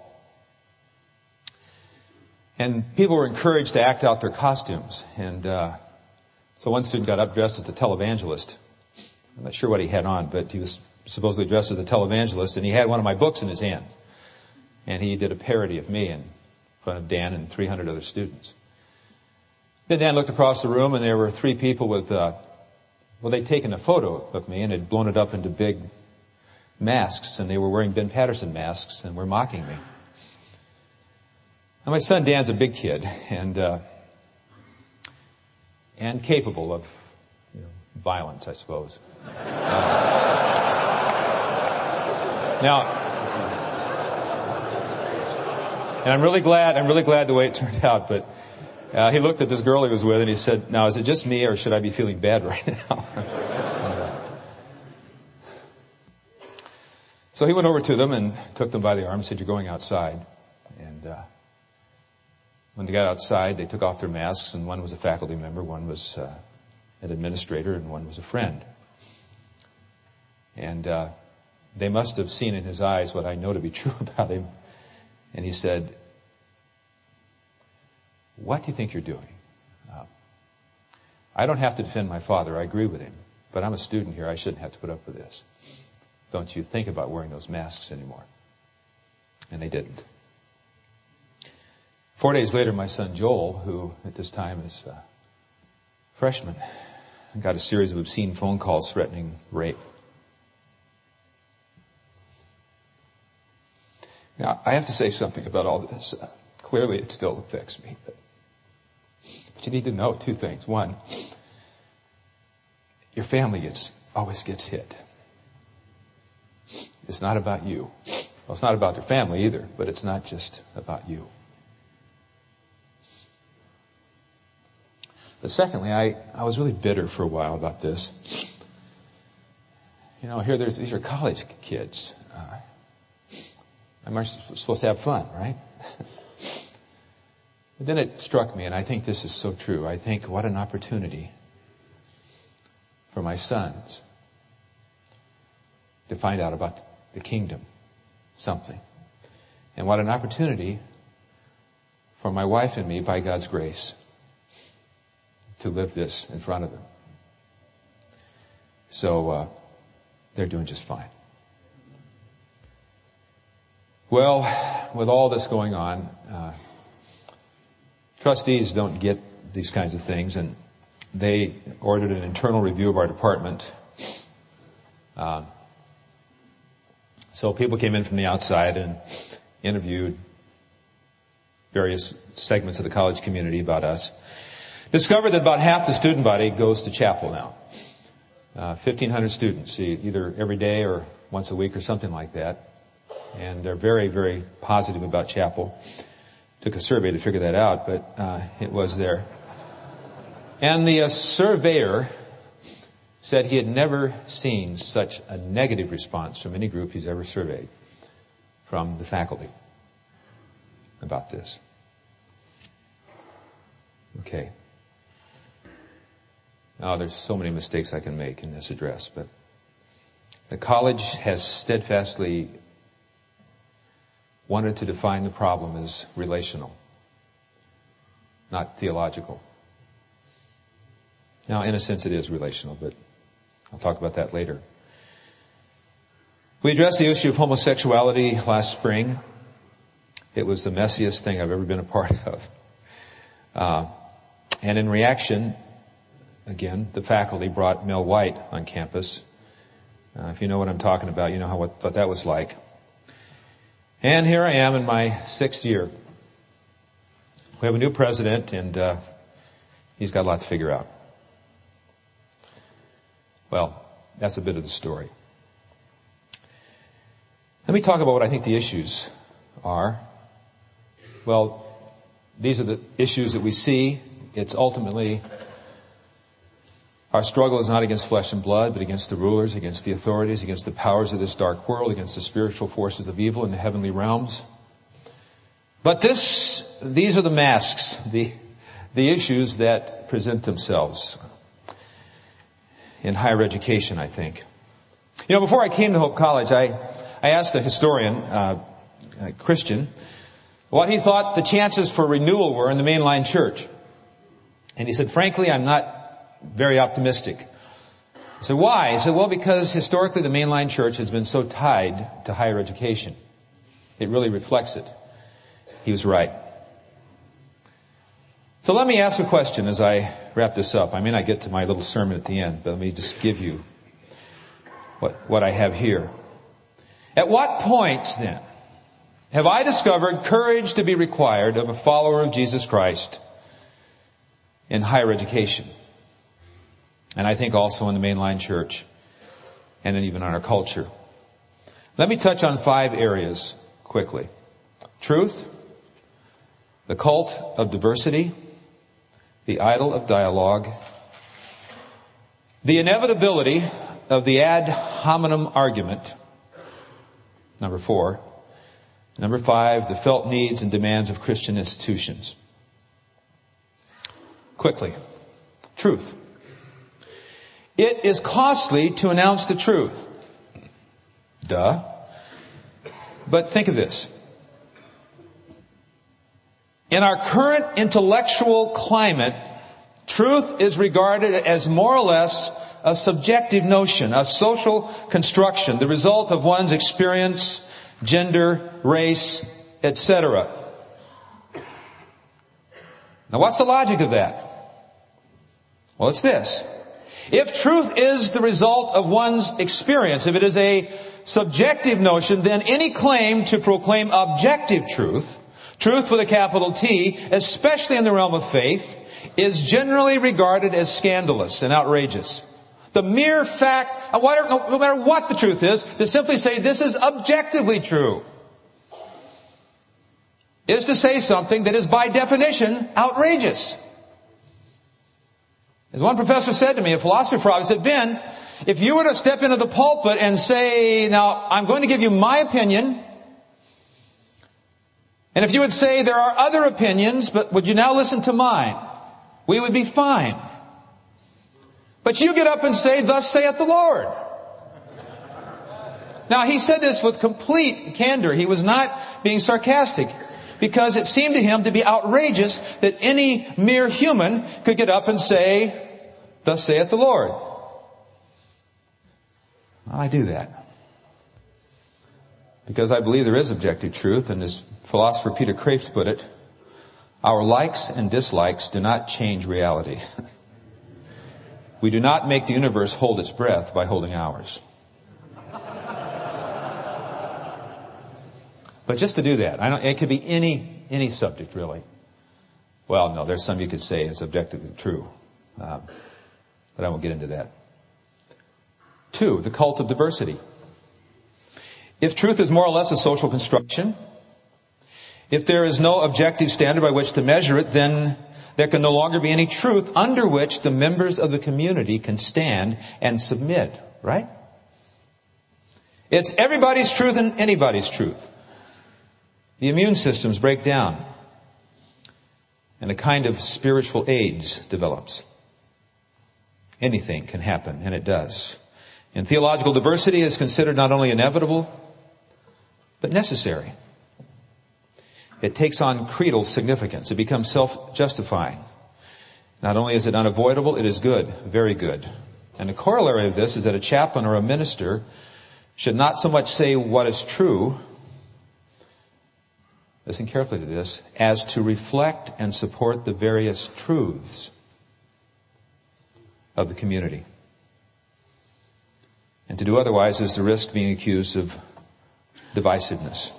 And people were encouraged to act out their costumes. And uh, so one student got up dressed as a televangelist. I'm not sure what he had on, but he was supposedly dressed as a televangelist, and he had one of my books in his hand. And he did a parody of me in front of Dan and three hundred other students. Then Dan looked across the room, and there were three people with, uh, well, they'd taken a photo of me and had blown it up into big masks, and they were wearing Ben Patterson masks and were mocking me. Now, my son Dan's a big kid and uh, and capable of, you know, violence, I suppose. Uh, now. And I'm really glad, I'm really glad the way it turned out, but uh, he looked at this girl he was with and he said, now, is it just me or should I be feeling bad right now? So he went over to them and took them by the arm and said, you're going outside. And uh, when they got outside, they took off their masks, and one was a faculty member, one was uh, an administrator, and one was a friend. And uh, they must have seen in his eyes what I know to be true about him. And he said, what do you think you're doing? Uh, I don't have to defend my father. I agree with him. But I'm a student here. I shouldn't have to put up with this. Don't you think about wearing those masks anymore. And they didn't. Four days later, my son Joel, who at this time is a freshman, got a series of obscene phone calls threatening rape. Now, I have to say something about all this. Uh, clearly, it still affects me. But, but you need to know two things. One, your family gets, always gets hit. It's not about you. Well, it's not about their family either, but it's not just about you. But secondly, I, I was really bitter for a while about this. You know, here there's, these are college kids. Uh, I'm supposed to have fun, right? But then it struck me, and I think this is so true. I think what an opportunity for my sons to find out about the kingdom, something. And what an opportunity for my wife and me, by God's grace, to live this in front of them. So uh, they're doing just fine. Well, with all this going on, uh, trustees don't get these kinds of things, and they ordered an internal review of our department. Uh, so people came in from the outside and interviewed various segments of the college community about us. Discovered that about half the student body goes to chapel now. Uh, fifteen hundred students, e- either every day or once a week or something like that. And they're very, very positive about chapel. Took a survey to figure that out, but uh, it was there. And the uh, surveyor said he had never seen such a negative response from any group he's ever surveyed from the faculty about this. Okay. Oh, there's so many mistakes I can make in this address, but the college has steadfastly wanted to define the problem as relational, not theological. Now, in a sense, it is relational, but I'll talk about that later. We addressed the issue of homosexuality last spring. It was the messiest thing I've ever been a part of. Uh, and in reaction, again, the faculty brought Mel White on campus. Uh, if you know what I'm talking about, you know how what, what that was like. And here I am in my sixth year. We have a new president, and uh, he's got a lot to figure out. Well, that's a bit of the story. Let me talk about what I think the issues are. Well, these are the issues that we see. It's ultimately, our struggle is not against flesh and blood, but against the rulers, against the authorities, against the powers of this dark world, against the spiritual forces of evil in the heavenly realms. But this, these are the masks, the, the issues that present themselves in higher education, I think. You know, before I came to Hope College, I, I asked a historian, uh, a Christian, what he thought the chances for renewal were in the mainline church. And he said, frankly, I'm not very optimistic. I said, why? He said, well, because historically the mainline church has been so tied to higher education. It really reflects it. He was right. So let me ask a question as I wrap this up. I may not get to my little sermon at the end, but let me just give you what, what I have here. At what points, then, have I discovered courage to be required of a follower of Jesus Christ in higher education? And I think also in the mainline church and in even in our culture. Let me touch on five areas quickly. Truth, the cult of diversity, the idol of dialogue, the inevitability of the ad hominem argument, number four. Number five, the felt needs and demands of Christian institutions. Quickly, truth. It is costly to announce the truth. Duh. But think of this. In our current intellectual climate, truth is regarded as more or less a subjective notion, a social construction, the result of one's experience, gender, race, et cetera. Now, what's the logic of that? Well, it's this. If truth is the result of one's experience, if it is a subjective notion, then any claim to proclaim objective truth, truth with a capital T, especially in the realm of faith, is generally regarded as scandalous and outrageous. The mere fact, no matter what the truth is, to simply say this is objectively true, is to say something that is by definition outrageous. As one professor said to me, a philosophy professor, said, Ben, if you were to step into the pulpit and say, now, I'm going to give you my opinion, and if you would say there are other opinions, but would you now listen to mine? We would be fine. But you get up and say, thus saith the Lord. Now, he said this with complete candor. He was not being sarcastic, because it seemed to him to be outrageous that any mere human could get up and say, thus saith the Lord. Well, I do that because I believe there is objective truth, and as philosopher Peter Kreeft put it, our likes and dislikes do not change reality. We do not make the universe hold its breath by holding ours. But just to do that, I don't, it could be any any subject, really. Well, no, there's some you could say is objectively true. Um, but I won't get into that. Two, the cult of diversity. If truth is more or less a social construction, if there is no objective standard by which to measure it, then there can no longer be any truth under which the members of the community can stand and submit, right? It's everybody's truth and anybody's truth. The immune systems break down, and a kind of spiritual AIDS develops. Anything can happen, and it does. And theological diversity is considered not only inevitable, but necessary. It takes on creedal significance. It becomes self-justifying. Not only is it unavoidable, it is good, very good. And the corollary of this is that a chaplain or a minister should not so much say what is true, listen carefully to this, as to reflect and support the various truths of the community. And to do otherwise is the risk of being accused of divisiveness.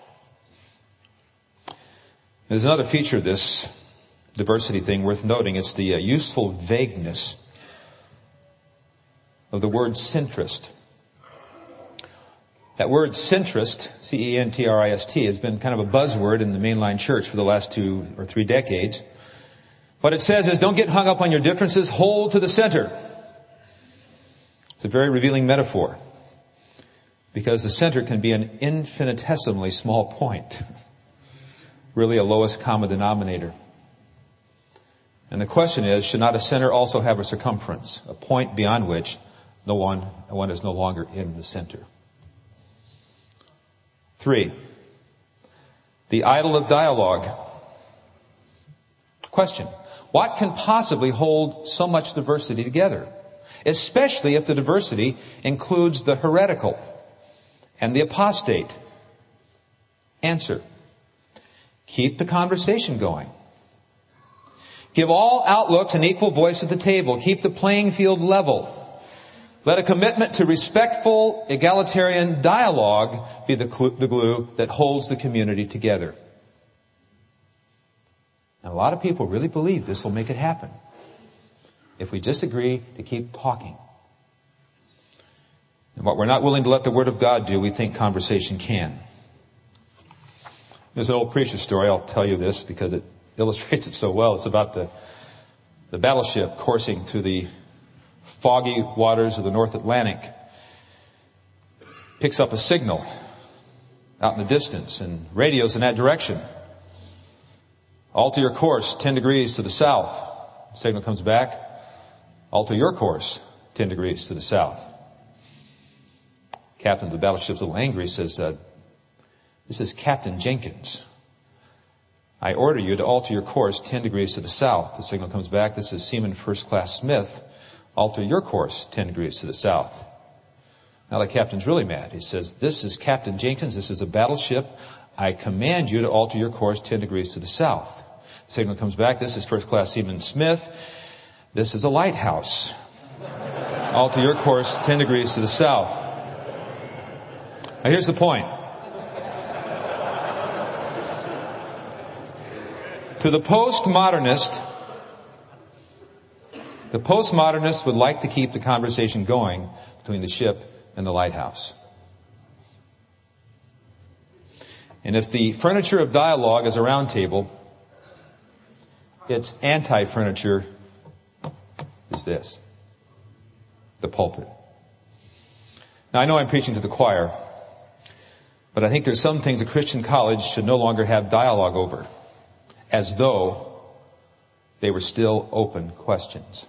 There's another feature of this diversity thing worth noting. It's the uh, useful vagueness of the word centrist. That word centrist, C E N T R I S T, has been kind of a buzzword in the mainline church for the last two or three decades. What it says is, don't get hung up on your differences, hold to the center. It's a very revealing metaphor, because the center can be an infinitesimally small point, really a lowest common denominator. And the question is, should not a center also have a circumference, a point beyond which no one, one is no longer in the center? Three, the idol of dialogue. Question, what can possibly hold so much diversity together? Especially if the diversity includes the heretical and the apostate. Answer, keep the conversation going. Give all outlooks an equal voice at the table. Keep the playing field level. Let a commitment to respectful, egalitarian dialogue be the glue that holds the community together. And a lot of people really believe this will make it happen if we just agree to keep talking. And what we're not willing to let the Word of God do, we think conversation can. There's an old preacher story. I'll tell you this because it illustrates it so well. It's about the, the battleship coursing through the foggy waters of the North Atlantic. Picks up a signal out in the distance and radios in that direction. Alter your course ten degrees to the south. Signal comes back. Alter your course ten degrees to the south. Captain of the battleship's a little angry, says, uh, this is Captain Jenkins. I order you to alter your course ten degrees to the south. The signal comes back. This is Seaman First Class Smith. Alter your course ten degrees to the south. Now the captain's really mad. He says, this is Captain Jenkins. This is a battleship. I command you to alter your course ten degrees to the south. The signal comes back. This is First Class Seaman Smith. This is a lighthouse. Alter your course ten degrees to the south. Now here's the point. To the postmodernist, the postmodernist would like to keep the conversation going between the ship and the lighthouse. And if the furniture of dialogue is a round table, its anti-furniture is this, the pulpit. Now I know I'm preaching to the choir, but I think there's some things a Christian college should no longer have dialogue over, as though they were still open questions.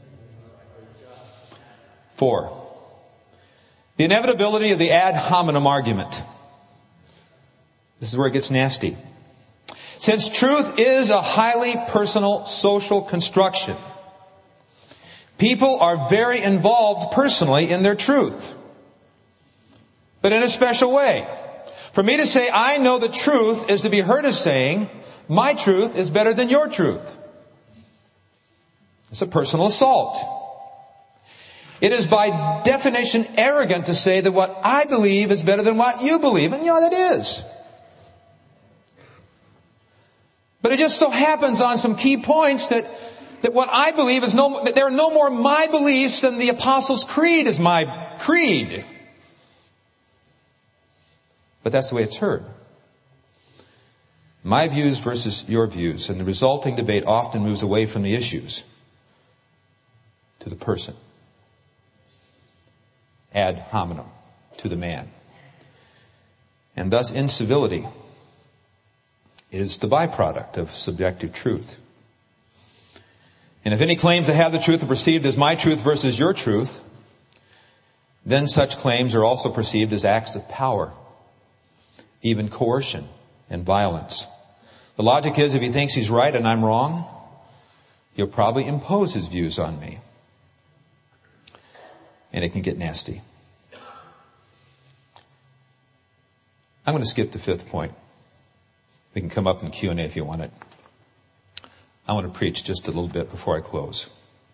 Four, the inevitability of the ad hominem argument. This is where it gets nasty. Since truth is a highly personal social construction, people are very involved personally in their truth, but in a special way. For me to say, I know the truth, is to be heard as saying, my truth is better than your truth. It's a personal assault. It is by definition arrogant to say that what I believe is better than what you believe. And you know, that is. But it just so happens on some key points that that what I believe is no, that there are no more my beliefs than the Apostles' Creed is my creed. But that's the way it's heard. My views versus your views, and the resulting debate often moves away from the issues to the person. Ad hominem, to the man. And thus incivility is the byproduct of subjective truth. And if any claims to have the truth are perceived as my truth versus your truth, then such claims are also perceived as acts of power, even coercion and violence. The logic is, if he thinks he's right and I'm wrong, he'll probably impose his views on me. And it can get nasty. I'm going to skip the fifth point. We can come up in Q and A if you want it. I want to preach just a little bit before I close.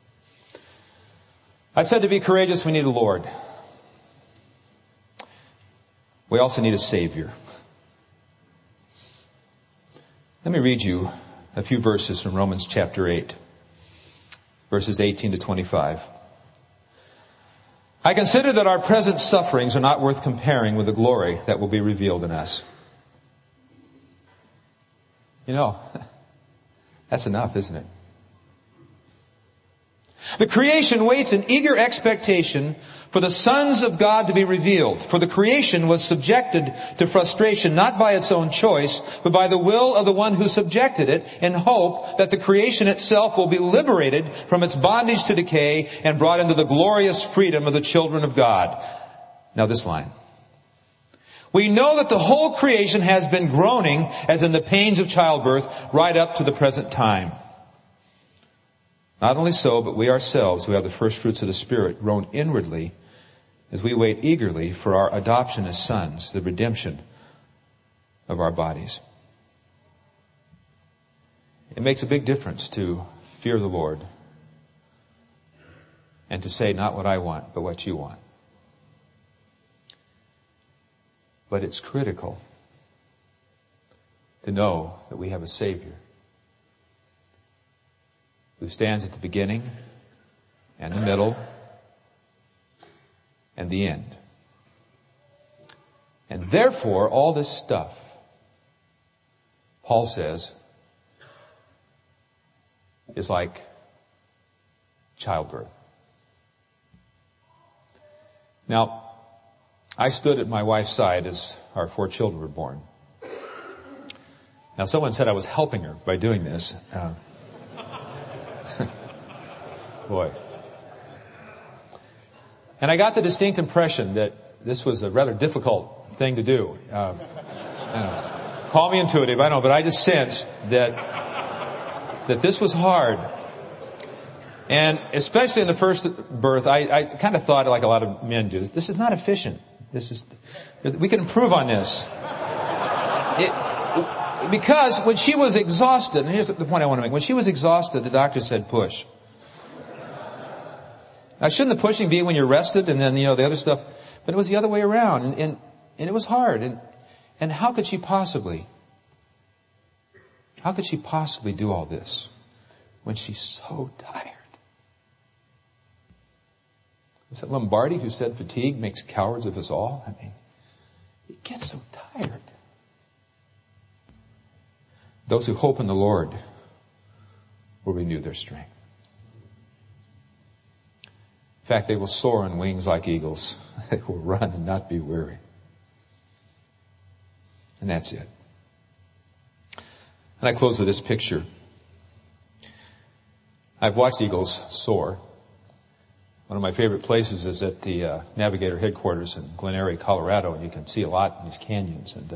I said to be courageous, we need a Lord. We also need a Savior. Let me read you a few verses from Romans chapter eight, verses eighteen to twenty-five. I consider that our present sufferings are not worth comparing with the glory that will be revealed in us. You know, that's enough, isn't it? The creation waits in eager expectation for the sons of God to be revealed. For the creation was subjected to frustration, not by its own choice, but by the will of the one who subjected it, in hope that the creation itself will be liberated from its bondage to decay and brought into the glorious freedom of the children of God. Now this line. We know that the whole creation has been groaning as in the pains of childbirth right up to the present time. Not only so, but we ourselves, who have the first fruits of the Spirit, groan inwardly as we wait eagerly for our adoption as sons, the redemption of our bodies. It makes a big difference to fear the Lord and to say not what I want, but what you want. But it's critical to know that we have a Savior who stands at the beginning and the middle and the end. And therefore, all this stuff, Paul says, is like childbirth. Now, I stood at my wife's side as our four children were born. Now, someone said I was helping her by doing this. Uh, Boy. And I got the distinct impression that this was a rather difficult thing to do. Uh, I don't know. Call me intuitive, I know, but I just sensed that that this was hard. And especially in the first birth, I, I kind of thought, like a lot of men do, this is not efficient. This is, we can improve on this. It, because when she was exhausted, and here's the point I want to make. When she was exhausted, the doctor said push. Now, shouldn't the pushing be when you're rested and then, you know, the other stuff? But it was the other way around. And, and, and it was hard. And, and how could she possibly, how could she possibly do all this when she's so tired? Was it Lombardi who said fatigue makes cowards of us all? I mean, you get so tired. Those who hope in the Lord will renew their strength. In fact, they will soar on wings like eagles. They will run and not be weary. And that's it. And I close with this picture. I've watched eagles soar. One of my favorite places is at the uh, Navigator headquarters in Glen Eyrie, Colorado, and you can see a lot in these canyons. And uh,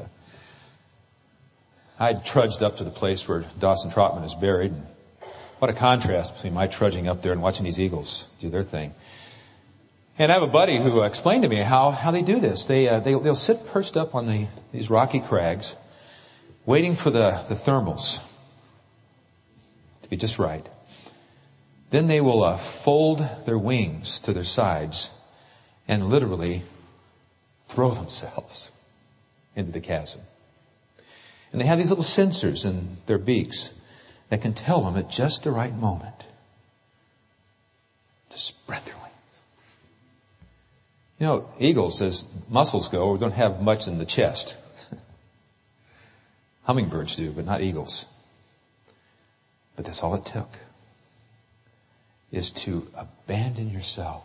I trudged up to the place where Dawson Trotman is buried. And what a contrast between my trudging up there and watching these eagles do their thing. And I have a buddy who explained to me how, how they do this. They, uh, they, they'll sit perched up on the, these rocky crags, waiting for the, the thermals to be just right. Then they will uh, fold their wings to their sides and literally throw themselves into the chasm. And they have these little sensors in their beaks that can tell them at just the right moment to spread their wings. You know, eagles, as muscles go, don't have much in the chest. Hummingbirds do, but not eagles. But that's all it took, is to abandon yourself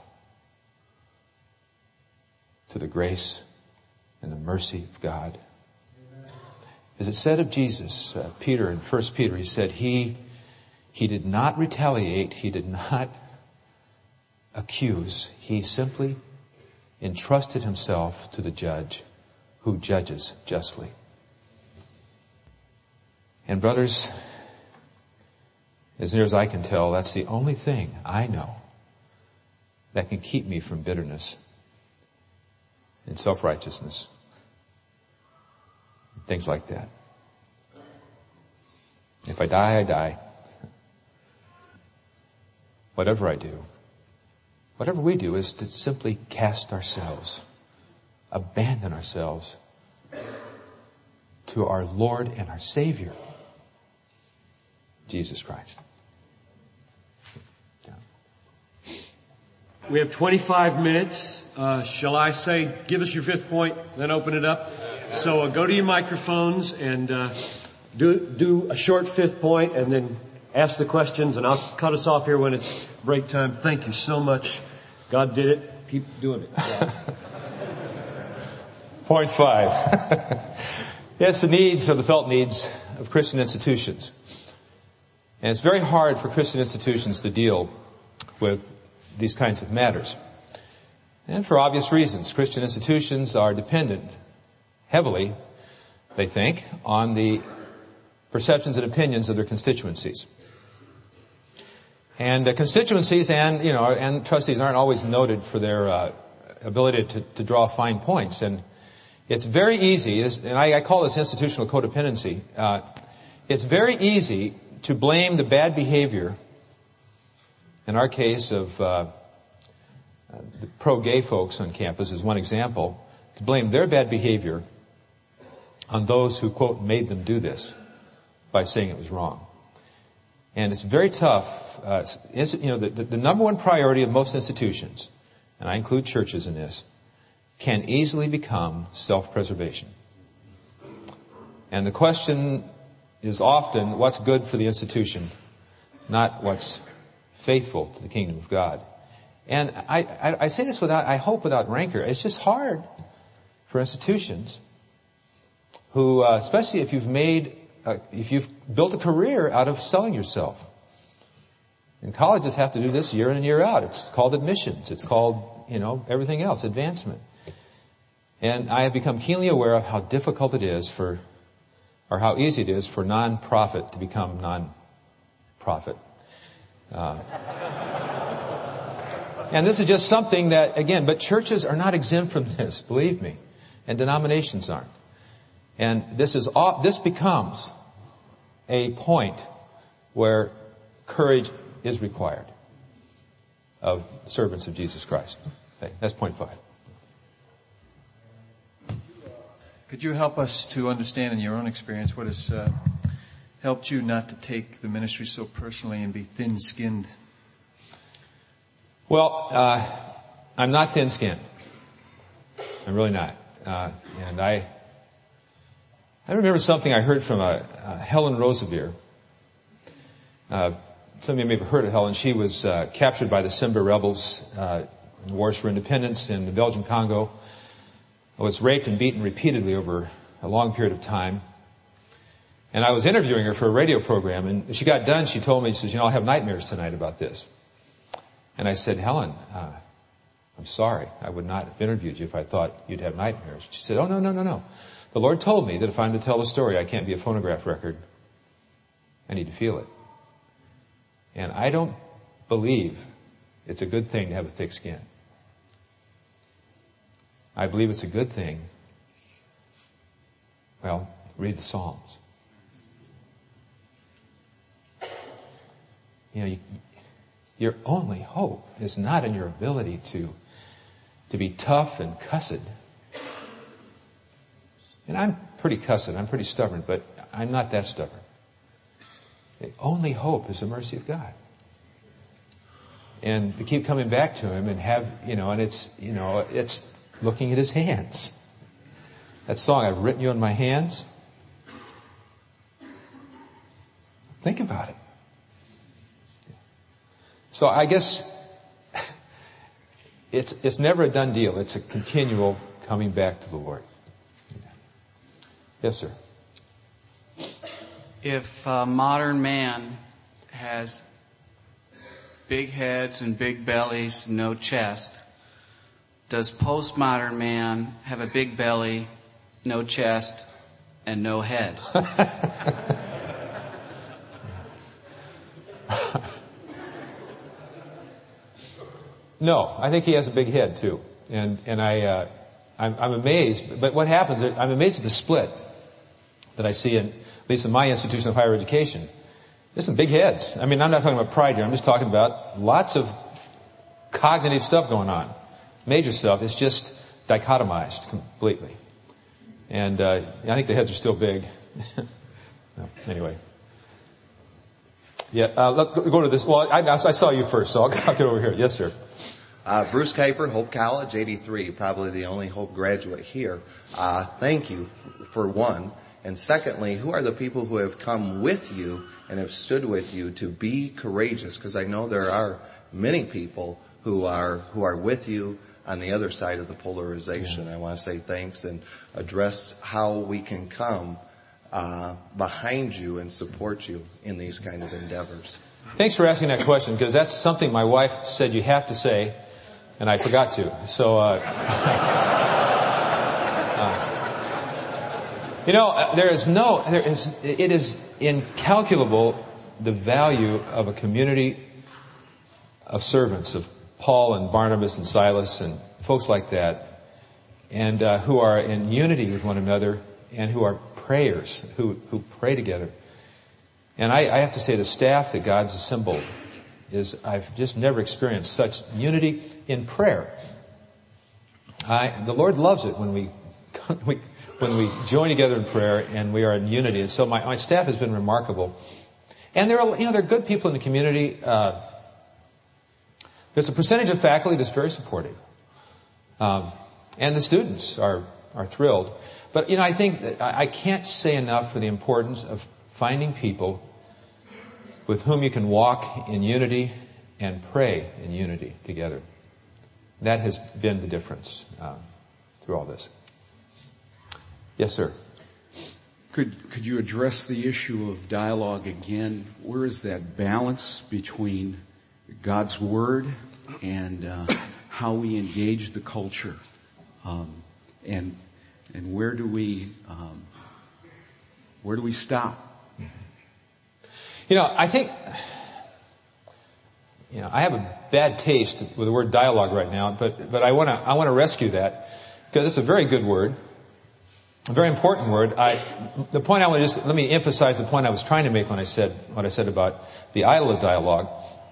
to the grace and the mercy of God. As it said of Jesus, uh, Peter in First Peter, he said he, he did not retaliate, he did not accuse, he simply entrusted himself to the judge who judges justly. And brothers, as near as I can tell, that's the only thing I know that can keep me from bitterness and self-righteousness. Things like that. If I die, I die. Whatever I do, whatever we do is to simply cast ourselves, abandon ourselves to our Lord and our Savior, Jesus Christ. We have twenty-five minutes. Uh, shall I say, give us your fifth point, then open it up? So uh, go to your microphones and uh, do do a short fifth point, and then ask the questions, and I'll cut us off here when it's break time. Thank you so much. God did it. Keep doing it. Yeah. Point five. Yes, the needs or the felt needs of Christian institutions. And it's very hard for Christian institutions to deal with these kinds of matters. And for obvious reasons. Christian institutions are dependent heavily, they think, on the perceptions and opinions of their constituencies. And the constituencies and, you know, and trustees aren't always noted for their uh, ability to, to draw fine points. And it's very easy, and I, I call this institutional codependency, uh, it's very easy to blame the bad behavior, in our case of uh, the pro-gay folks on campus is one example, to blame their bad behavior on those who, quote, made them do this by saying it was wrong. And it's very tough. Uh, it's, you know, the, the, the number one priority of most institutions, and I include churches in this, can easily become self-preservation. And the question is often what's good for the institution, not what's faithful to the kingdom of God. And I, I, I say this without, I hope without rancor. It's just hard for institutions who, uh, especially if you've made, uh, if you've built a career out of selling yourself. And colleges have to do this year in and year out. It's called admissions. It's called, you know, everything else, advancement. And I have become keenly aware of how difficult it is for, or how easy it is for non-profit to become non-profit. Uh, and this is just something that, again, but churches are not exempt from this, believe me, and denominations aren't. And this is this becomes a point where courage is required of servants of Jesus Christ. Okay, that's point five. Could you help us to understand in your own experience what has uh, helped you not to take the ministry so personally and be thin-skinned? Well, uh, I'm not thin-skinned. I'm really not. Uh, and I I remember something I heard from a, a Helen Roseveare. Uh, some of you may have heard of Helen. She was uh, captured by the Simba rebels uh, in wars for independence in the Belgian Congo. Was raped and beaten repeatedly over a long period of time. And I was interviewing her for a radio program, and when she got done, she told me, she says, you know, I'll have nightmares tonight about this. And I said, Helen, uh, I'm sorry. I would not have interviewed you if I thought you'd have nightmares. She said, oh, no, no, no, no. The Lord told me that if I'm to tell the story, I can't be a phonograph record. I need to feel it. And I don't believe it's a good thing to have a thick skin. I believe it's a good thing. Well, read the Psalms. You know, you, your only hope is not in your ability to, to be tough and cussed. And I'm pretty cussed. I'm pretty stubborn, but I'm not that stubborn. The only hope is the mercy of God. and to keep coming back to Him and have, you know, and it's, you know, it's looking at His hands. That song, I've written you on my hands. Think about it. So I guess it's it's never a done deal. It's a continual coming back to the Lord. Yes, sir. If uh, modern man has big heads and big bellies, no chest, does postmodern man have a big belly, no chest, and no head? No, I think he has a big head too, and and I uh, I'm, I'm amazed. But what happens? I'm amazed at the split that I see in at least in my institution of higher education. There's some big heads. I mean, I'm not talking about pride here. I'm just talking about lots of cognitive stuff going on, major stuff. It's just dichotomized completely, and uh, I think the heads are still big. No, anyway. Yeah, uh, let's go to this. Well, I, I saw you first, so I'll, I'll get over here. Yes, sir. Uh, Bruce Kuiper, Hope College, eighty-three, probably the only Hope graduate here. Uh, thank you, for one. And secondly, who are the people who have come with you and have stood with you to be courageous? Because I know there are many people who are who are with you on the other side of the polarization. Yeah. I want to say thanks and address how we can come uh, behind you and support you in these kind of endeavors. Thanks for asking that question, because that's something my wife said you have to say, and I forgot to. So, uh, uh, you know, there is no, there is, it is incalculable the value of a community of servants, of Paul and Barnabas and Silas and folks like that, and uh, who are in unity with one another and who are prayers, who who pray together. And I, I have to say, the staff that God's assembled is, I've just never experienced such unity in prayer. I, the Lord loves it when we, we when we join together in prayer and we are in unity. And so my, my staff has been remarkable. And there are, you know, there are good people in the community. Uh, there's a percentage of faculty that's very supportive. Um, and the students are, are thrilled. But, you know, I think that I, I can't say enough for the importance of finding people with whom you can walk in unity and pray in unity together. That has been the difference uh, through all this. Yes, sir. Could could you address the issue of dialogue again? Where is that balance between God's Word and uh, how we engage the culture, um, and and where do we um, where do we stop? You know, I think, you know, I have a bad taste with the word dialogue right now, but but I want to I want to rescue that, because it's a very good word, a very important word. I the point I want to just let me emphasize the point I was trying to make when I said what I said about the idol of dialogue.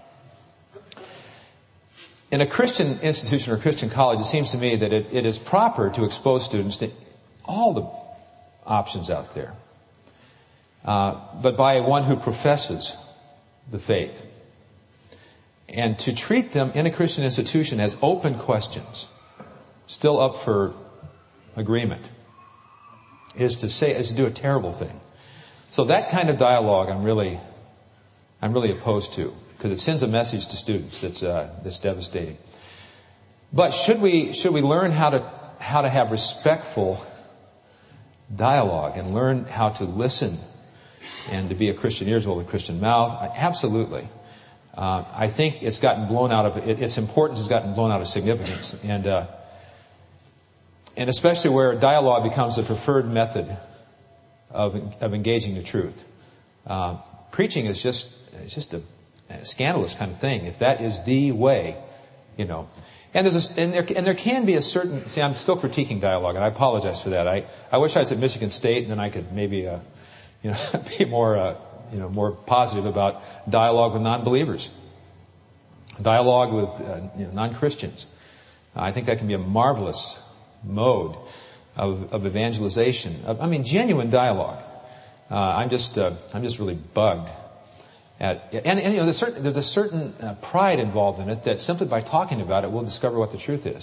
In a Christian institution or a Christian college, it seems to me that it, it is proper to expose students to all the options out there. Uh, but by one who professes the faith. And to treat them in a Christian institution as open questions, still up for agreement, is to say, is to do a terrible thing. So that kind of dialogue I'm really, I'm really opposed to, because it sends a message to students that's, uh, that's devastating. But should we, should we learn how to, how to have respectful dialogue and learn how to listen and to be a Christian ear as well as a Christian mouth? Absolutely. Uh, I think it's gotten blown out of, it, its importance has gotten blown out of significance. And, uh, and especially where dialogue becomes the preferred method of, of engaging the truth. Uh, preaching is just, it's just a, a scandalous kind of thing. If that is the way, you know. And there's a, and there, and there can be a certain, see, I'm still critiquing dialogue, and I apologize for that. I, I wish I was at Michigan State, and then I could maybe, uh, you know, be more, uh, you know, more positive about dialogue with non-believers, dialogue with uh, you know, non-Christians. I think that can be a marvelous mode of, of evangelization. Of, I mean, genuine dialogue. Uh, I'm just, uh, I'm just really bugged at, and, and you know, there's, certain, there's a certain uh, pride involved in it that simply by talking about it, we'll discover what the truth is.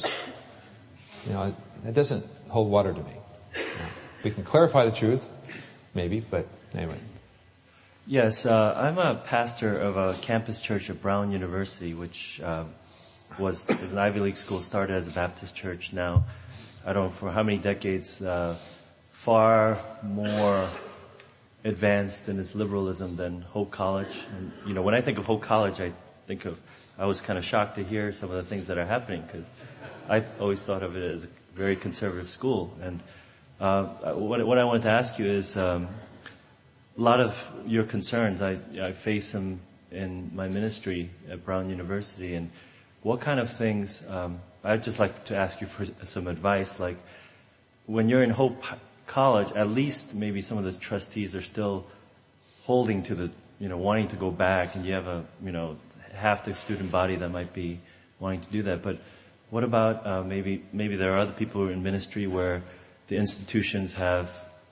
You know, it, it doesn't hold water to me. You know, we can clarify the truth, maybe, but anyway. Yes, uh, I'm a pastor of a campus church at Brown University, which uh, was, was an Ivy League school, started as a Baptist church. Now, I don't know for how many decades, uh, far more advanced in its liberalism than Hope College. And, you know, when I think of Hope College, I think of, I was kind of shocked to hear some of the things that are happening, because I always thought of it as a very conservative school. And uh, what, what I wanted to ask you is, um, a lot of your concerns, I, I face them in my ministry at Brown University. And what kind of things, um, I'd just like to ask you for some advice. Like, when you're in Hope College, at least maybe some of the trustees are still holding to the, you know, wanting to go back, and you have a, you know, half the student body that might be wanting to do that. But what about uh, maybe maybe there are other people who are in ministry where the institutions have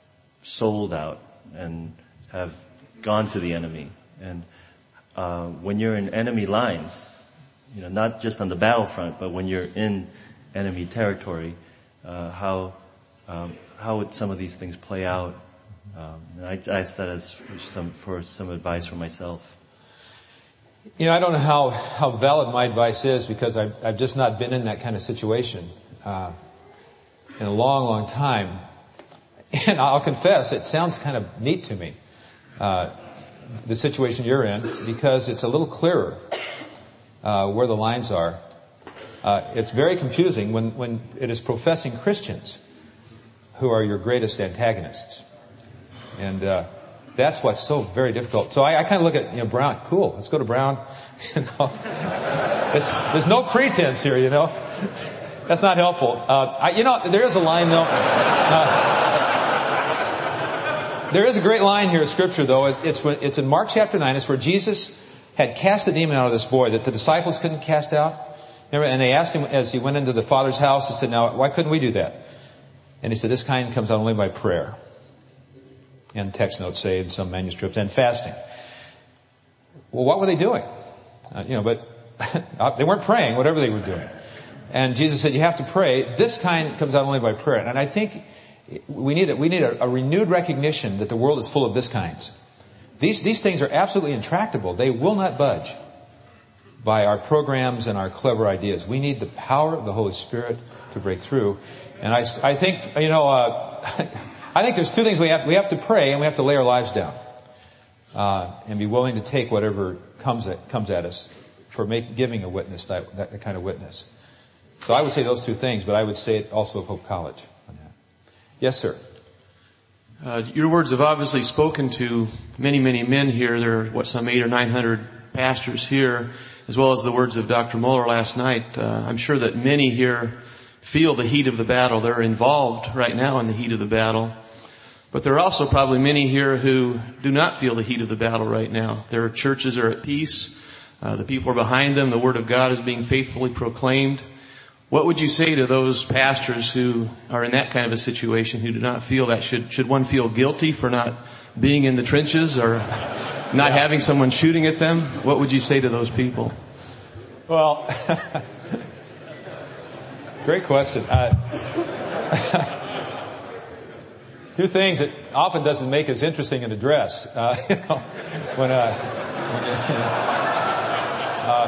sold out and have gone to the enemy. And uh, when you're in enemy lines, you know, not just on the battlefront, but when you're in enemy territory, uh, how um, how would some of these things play out? Um, and I, I ask that as for some, for some advice for myself. You know, I don't know how, how valid my advice is, because I've, I've just not been in that kind of situation uh, in a long, long time. And I'll confess, it sounds kind of neat to me, uh, the situation you're in, because it's a little clearer uh, where the lines are. Uh, it's very confusing when, when it is professing Christians who are your greatest antagonists. And uh, that's what's so very difficult. So I, I kind of look at, you know, Brown. Cool, let's go to Brown. You know, it's, there's no pretense here, you know. That's not helpful. Uh, I, you know, there is a line, though. Uh, there is a great line here in Scripture, though. It's, it's, when, it's in Mark chapter nine. It's where Jesus had cast the demon out of this boy that the disciples couldn't cast out. Remember? And they asked him as he went into the Father's house, he said, now, why couldn't we do that? And he said, this kind comes out only by prayer. And text notes say in some manuscripts, and fasting. Well, what were they doing? Uh, you know, but they weren't praying, whatever they were doing. And Jesus said, you have to pray. This kind comes out only by prayer. And I think we need a, we need a, a renewed recognition that the world is full of this kinds. These, these things are absolutely intractable. They will not budge by our programs and our clever ideas. We need the power of the Holy Spirit to break through. And I, I think, you know, uh, I think there's two things we have. We have to pray and we have to lay our lives down, uh, and be willing to take whatever comes at, comes at us for make, giving a witness, that, that kind of witness. So I would say those two things, but I would say it also of Hope College on that. Yes, sir. Uh, your words have obviously spoken to many, many men here. There are, what, some eight or nine hundred pastors here, as well as the words of Doctor Muller last night. Uh, I'm sure that many here feel the heat of the battle. They're involved right now in the heat of the battle. But there are also probably many here who do not feel the heat of the battle right now. Their churches are at peace. Uh, the people are behind them. The Word of God is being faithfully proclaimed. What would you say to those pastors who are in that kind of a situation, who do not feel that? Should, should one feel guilty for not being in the trenches or not having someone shooting at them? What would you say to those people? Well, great question. Uh, two things that often doesn't make as interesting an address. Uh, you know, when, uh, when uh,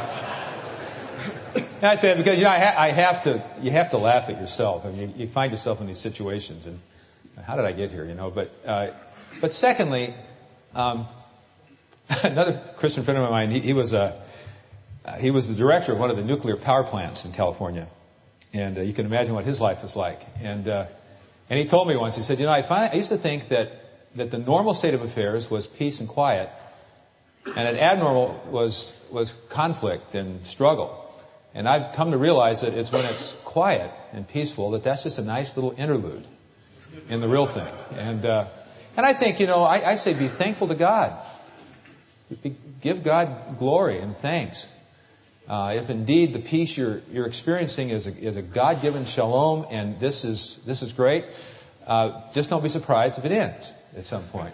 I say it because, you know, I, ha- I have to. You have to laugh at yourself. I mean, you, you find yourself in these situations, and how did I get here? You know, but uh, but secondly, um, another Christian friend of mine. He, he was a uh, he was the director of one of the nuclear power plants in California. And uh, you can imagine what his life was like. And uh, and he told me once, he said, you know, I, find, I used to think that, that the normal state of affairs was peace and quiet, and that abnormal was was conflict and struggle. And I've come to realize that it's when it's quiet and peaceful that that's just a nice little interlude in the real thing. And uh, and I think, you know, I, I say be thankful to God. Be, give God glory and thanks. Uh, if indeed the peace you're you're experiencing is a, is a God-given shalom, and this is this is great, uh, just don't be surprised if it ends at some point.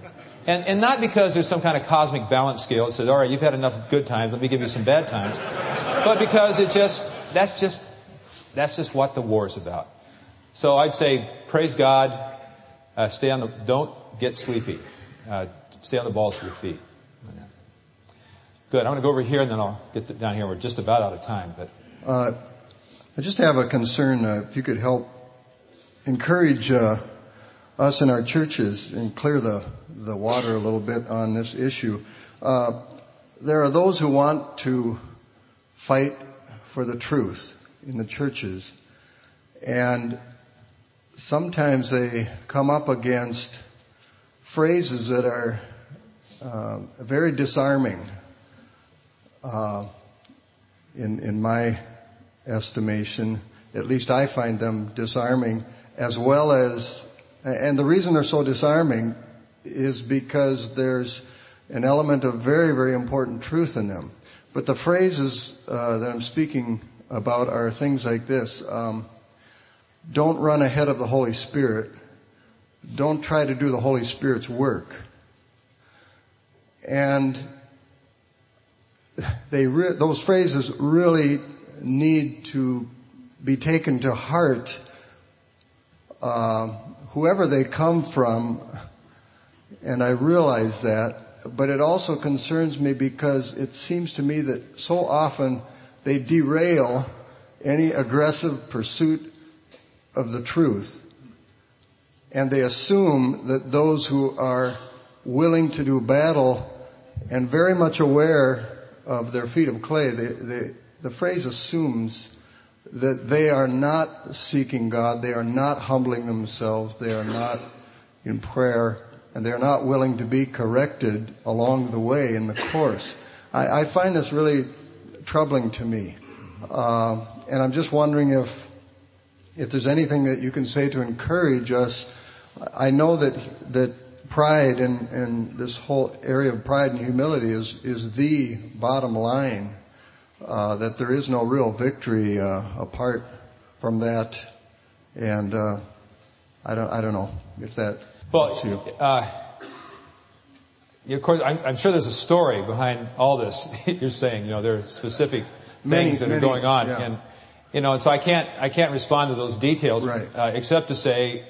And, and not because there's some kind of cosmic balance scale that says, all right, you've had enough good times, let me give you some bad times. But because it just, that's just, that's just what the war is about. So I'd say, praise God, uh, stay on the, don't get sleepy. Uh, stay on the balls of your feet. Good. I'm going to go over here and then I'll get down here. We're just about out of time, but. Uh, I just have a concern, uh, if you could help encourage, uh, us in our churches and clear the, the water a little bit on this issue. Uh, there are those who want to fight for the truth in the churches, and sometimes they come up against phrases that are uh, very disarming, uh, in, in my estimation. At least I find them disarming, as well as and the reason they're so disarming is because there's an element of very, very important truth in them. But the phrases uh, that I'm speaking about are things like this. Um, don't run ahead of the Holy Spirit. Don't try to do the Holy Spirit's work. And they re- those phrases really need to be taken to heart, uh, whoever they come from, and I realize that, but it also concerns me because it seems to me that so often they derail any aggressive pursuit of the truth. And they assume that those who are willing to do battle and very much aware of their feet of clay, they, they, the phrase assumes that they are not seeking God, they are not humbling themselves, they are not in prayer, and they are not willing to be corrected along the way in the course. I, I find this really troubling to me. Uh, and I'm just wondering if if there's anything that you can say to encourage us. I know that that pride and, and this whole area of pride and humility is, is the bottom line. Uh, that there is no real victory uh, apart from that, and uh, I don't I don't know if that well, helps you. Uh, of course, I'm, I'm sure there's a story behind all this. You're saying, you know, there are specific many, things that many, are going on, yeah. and you know, and so I can't I can't respond to those details, right. uh, except to say,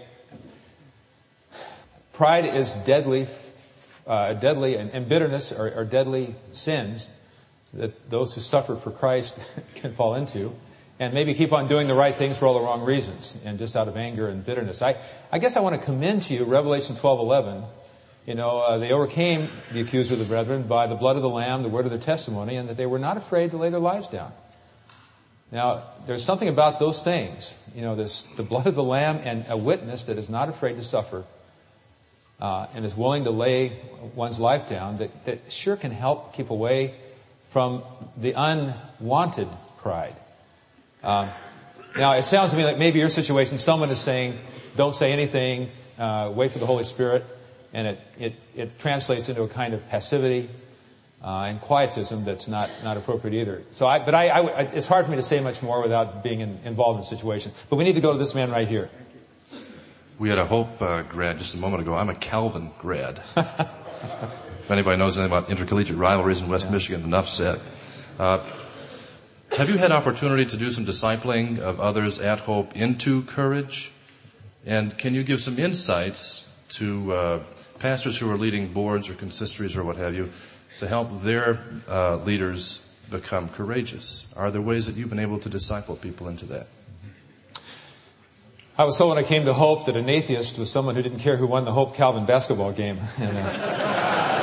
pride is deadly, uh, deadly, and, and bitterness are, are deadly sins that those who suffer for Christ can fall into, and maybe keep on doing the right things for all the wrong reasons, and just out of anger and bitterness. I, I guess I want to commend to you Revelation twelve eleven. You know, uh, they overcame the accuser of the brethren by the blood of the Lamb, the word of their testimony, and that they were not afraid to lay their lives down. Now, there's something about those things, you know, this the blood of the Lamb and a witness that is not afraid to suffer uh, and is willing to lay one's life down, that, that sure can help keep away from the unwanted pride. Um, now, it sounds to me like maybe your situation, someone is saying, don't say anything, uh, wait for the Holy Spirit, and it, it, it translates into a kind of passivity uh, and quietism that's not, not appropriate either. So, I, but I, I, it's hard for me to say much more without being in, involved in the situation. But we need to go to this man right here. We had a Hope uh, grad just a moment ago. I'm a Calvin grad. If anybody knows anything about intercollegiate rivalries in West yeah. Michigan, enough said. Uh, have you had opportunity to do some discipling of others at Hope into courage? And can you give some insights to uh, pastors who are leading boards or consistories or what have you to help their uh, leaders become courageous? Are there ways that you've been able to disciple people into that? I was told when I came to Hope that an atheist was someone who didn't care who won the Hope Calvin basketball game. And, uh,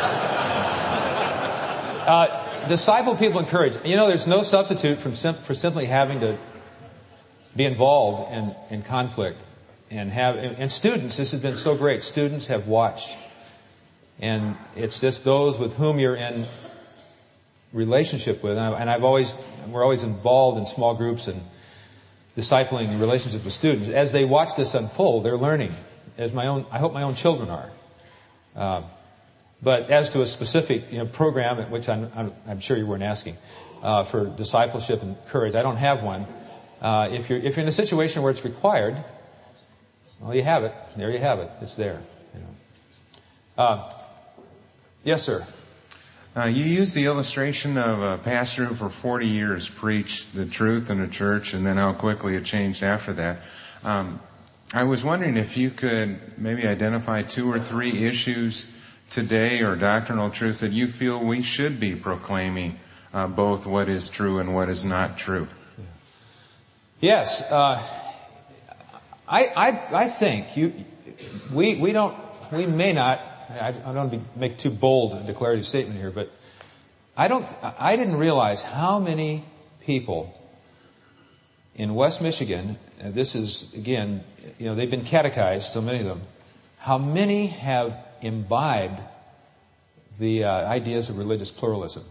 Uh, disciple people in courage. You know, there's no substitute from sim- for simply having to be involved in, in conflict and have. And, and students, this has been so great. Students have watched, and it's just those with whom you're in relationship with. And, I, and I've always, we're always involved in small groups and discipling relationships with students. As they watch this unfold, they're learning. As my own, I hope my own children are. Uh, But as to a specific, you know, program, which I'm, I'm, I'm sure you weren't asking, uh, for discipleship and courage, I don't have one. Uh, if you're if you're in a situation where it's required, well, you have it. There you have it. It's there. You know. Uh, Yes, sir. Uh, you used the illustration of a pastor who for forty years preached the truth in a church and then how quickly it changed after that. Um, I was wondering if you could maybe identify two or three issues today or doctrinal truth that you feel we should be proclaiming, uh, both what is true and what is not true. Yes, uh, I, I, I think you, we, we don't, we may not. I, I don't want to make too bold a declarative statement here, but I don't. I didn't realize how many people in West Michigan. And this is again, you know, they've been catechized, so many of them. How many have imbibed the uh, ideas of religious pluralism?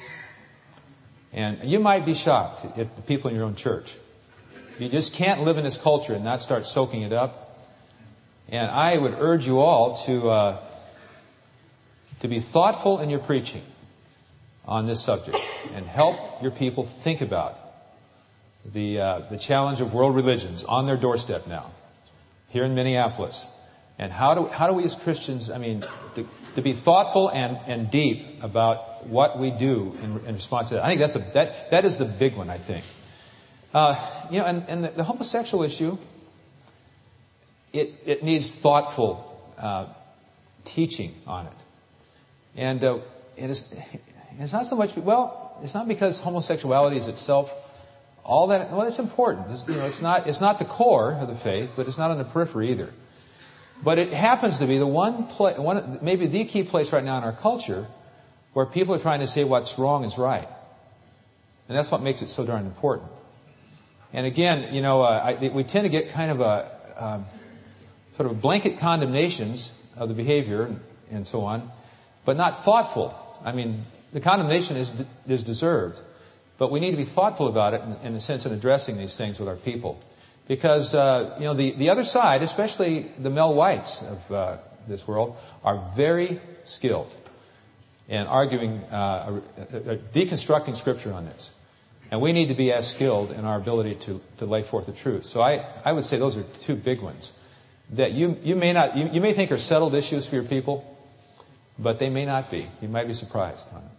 And you might be shocked at the people in your own church. You just can't live in this culture and not start soaking it up. And I would urge you all to uh, to be thoughtful in your preaching on this subject and help your people think about the uh, the challenge of world religions on their doorstep now, here in Minneapolis. And how do how do we as Christians, I mean, to, to be thoughtful and, and deep about what we do in, in response to that. I think that's a, that that is the big one. I think, uh, you know, and, and the, the homosexual issue. It it needs thoughtful uh, teaching on it, and uh, it is it's not so much well it's not because homosexuality is itself all that well it's important. It's, you know, it's not it's not the core of the faith, but it's not on the periphery either. But it happens to be the one place, one maybe the key place right now in our culture where people are trying to say what's wrong is right, and that's what makes it so darn important. And again, you know, uh, I, we tend to get kind of a um, sort of blanket condemnations of the behavior and, and so on, but not thoughtful. I mean, the condemnation is is deserved, but we need to be thoughtful about it in, in the sense of addressing these things with our people, because uh, you know the the other side, especially the Mel Whites of uh, this world, are very skilled in arguing, uh, uh, deconstructing Scripture on this, and we need to be as skilled in our ability to to lay forth the truth. So I I would say those are two big ones that you you may not you, you may think are settled issues for your people, but they may not be. You might be surprised on it.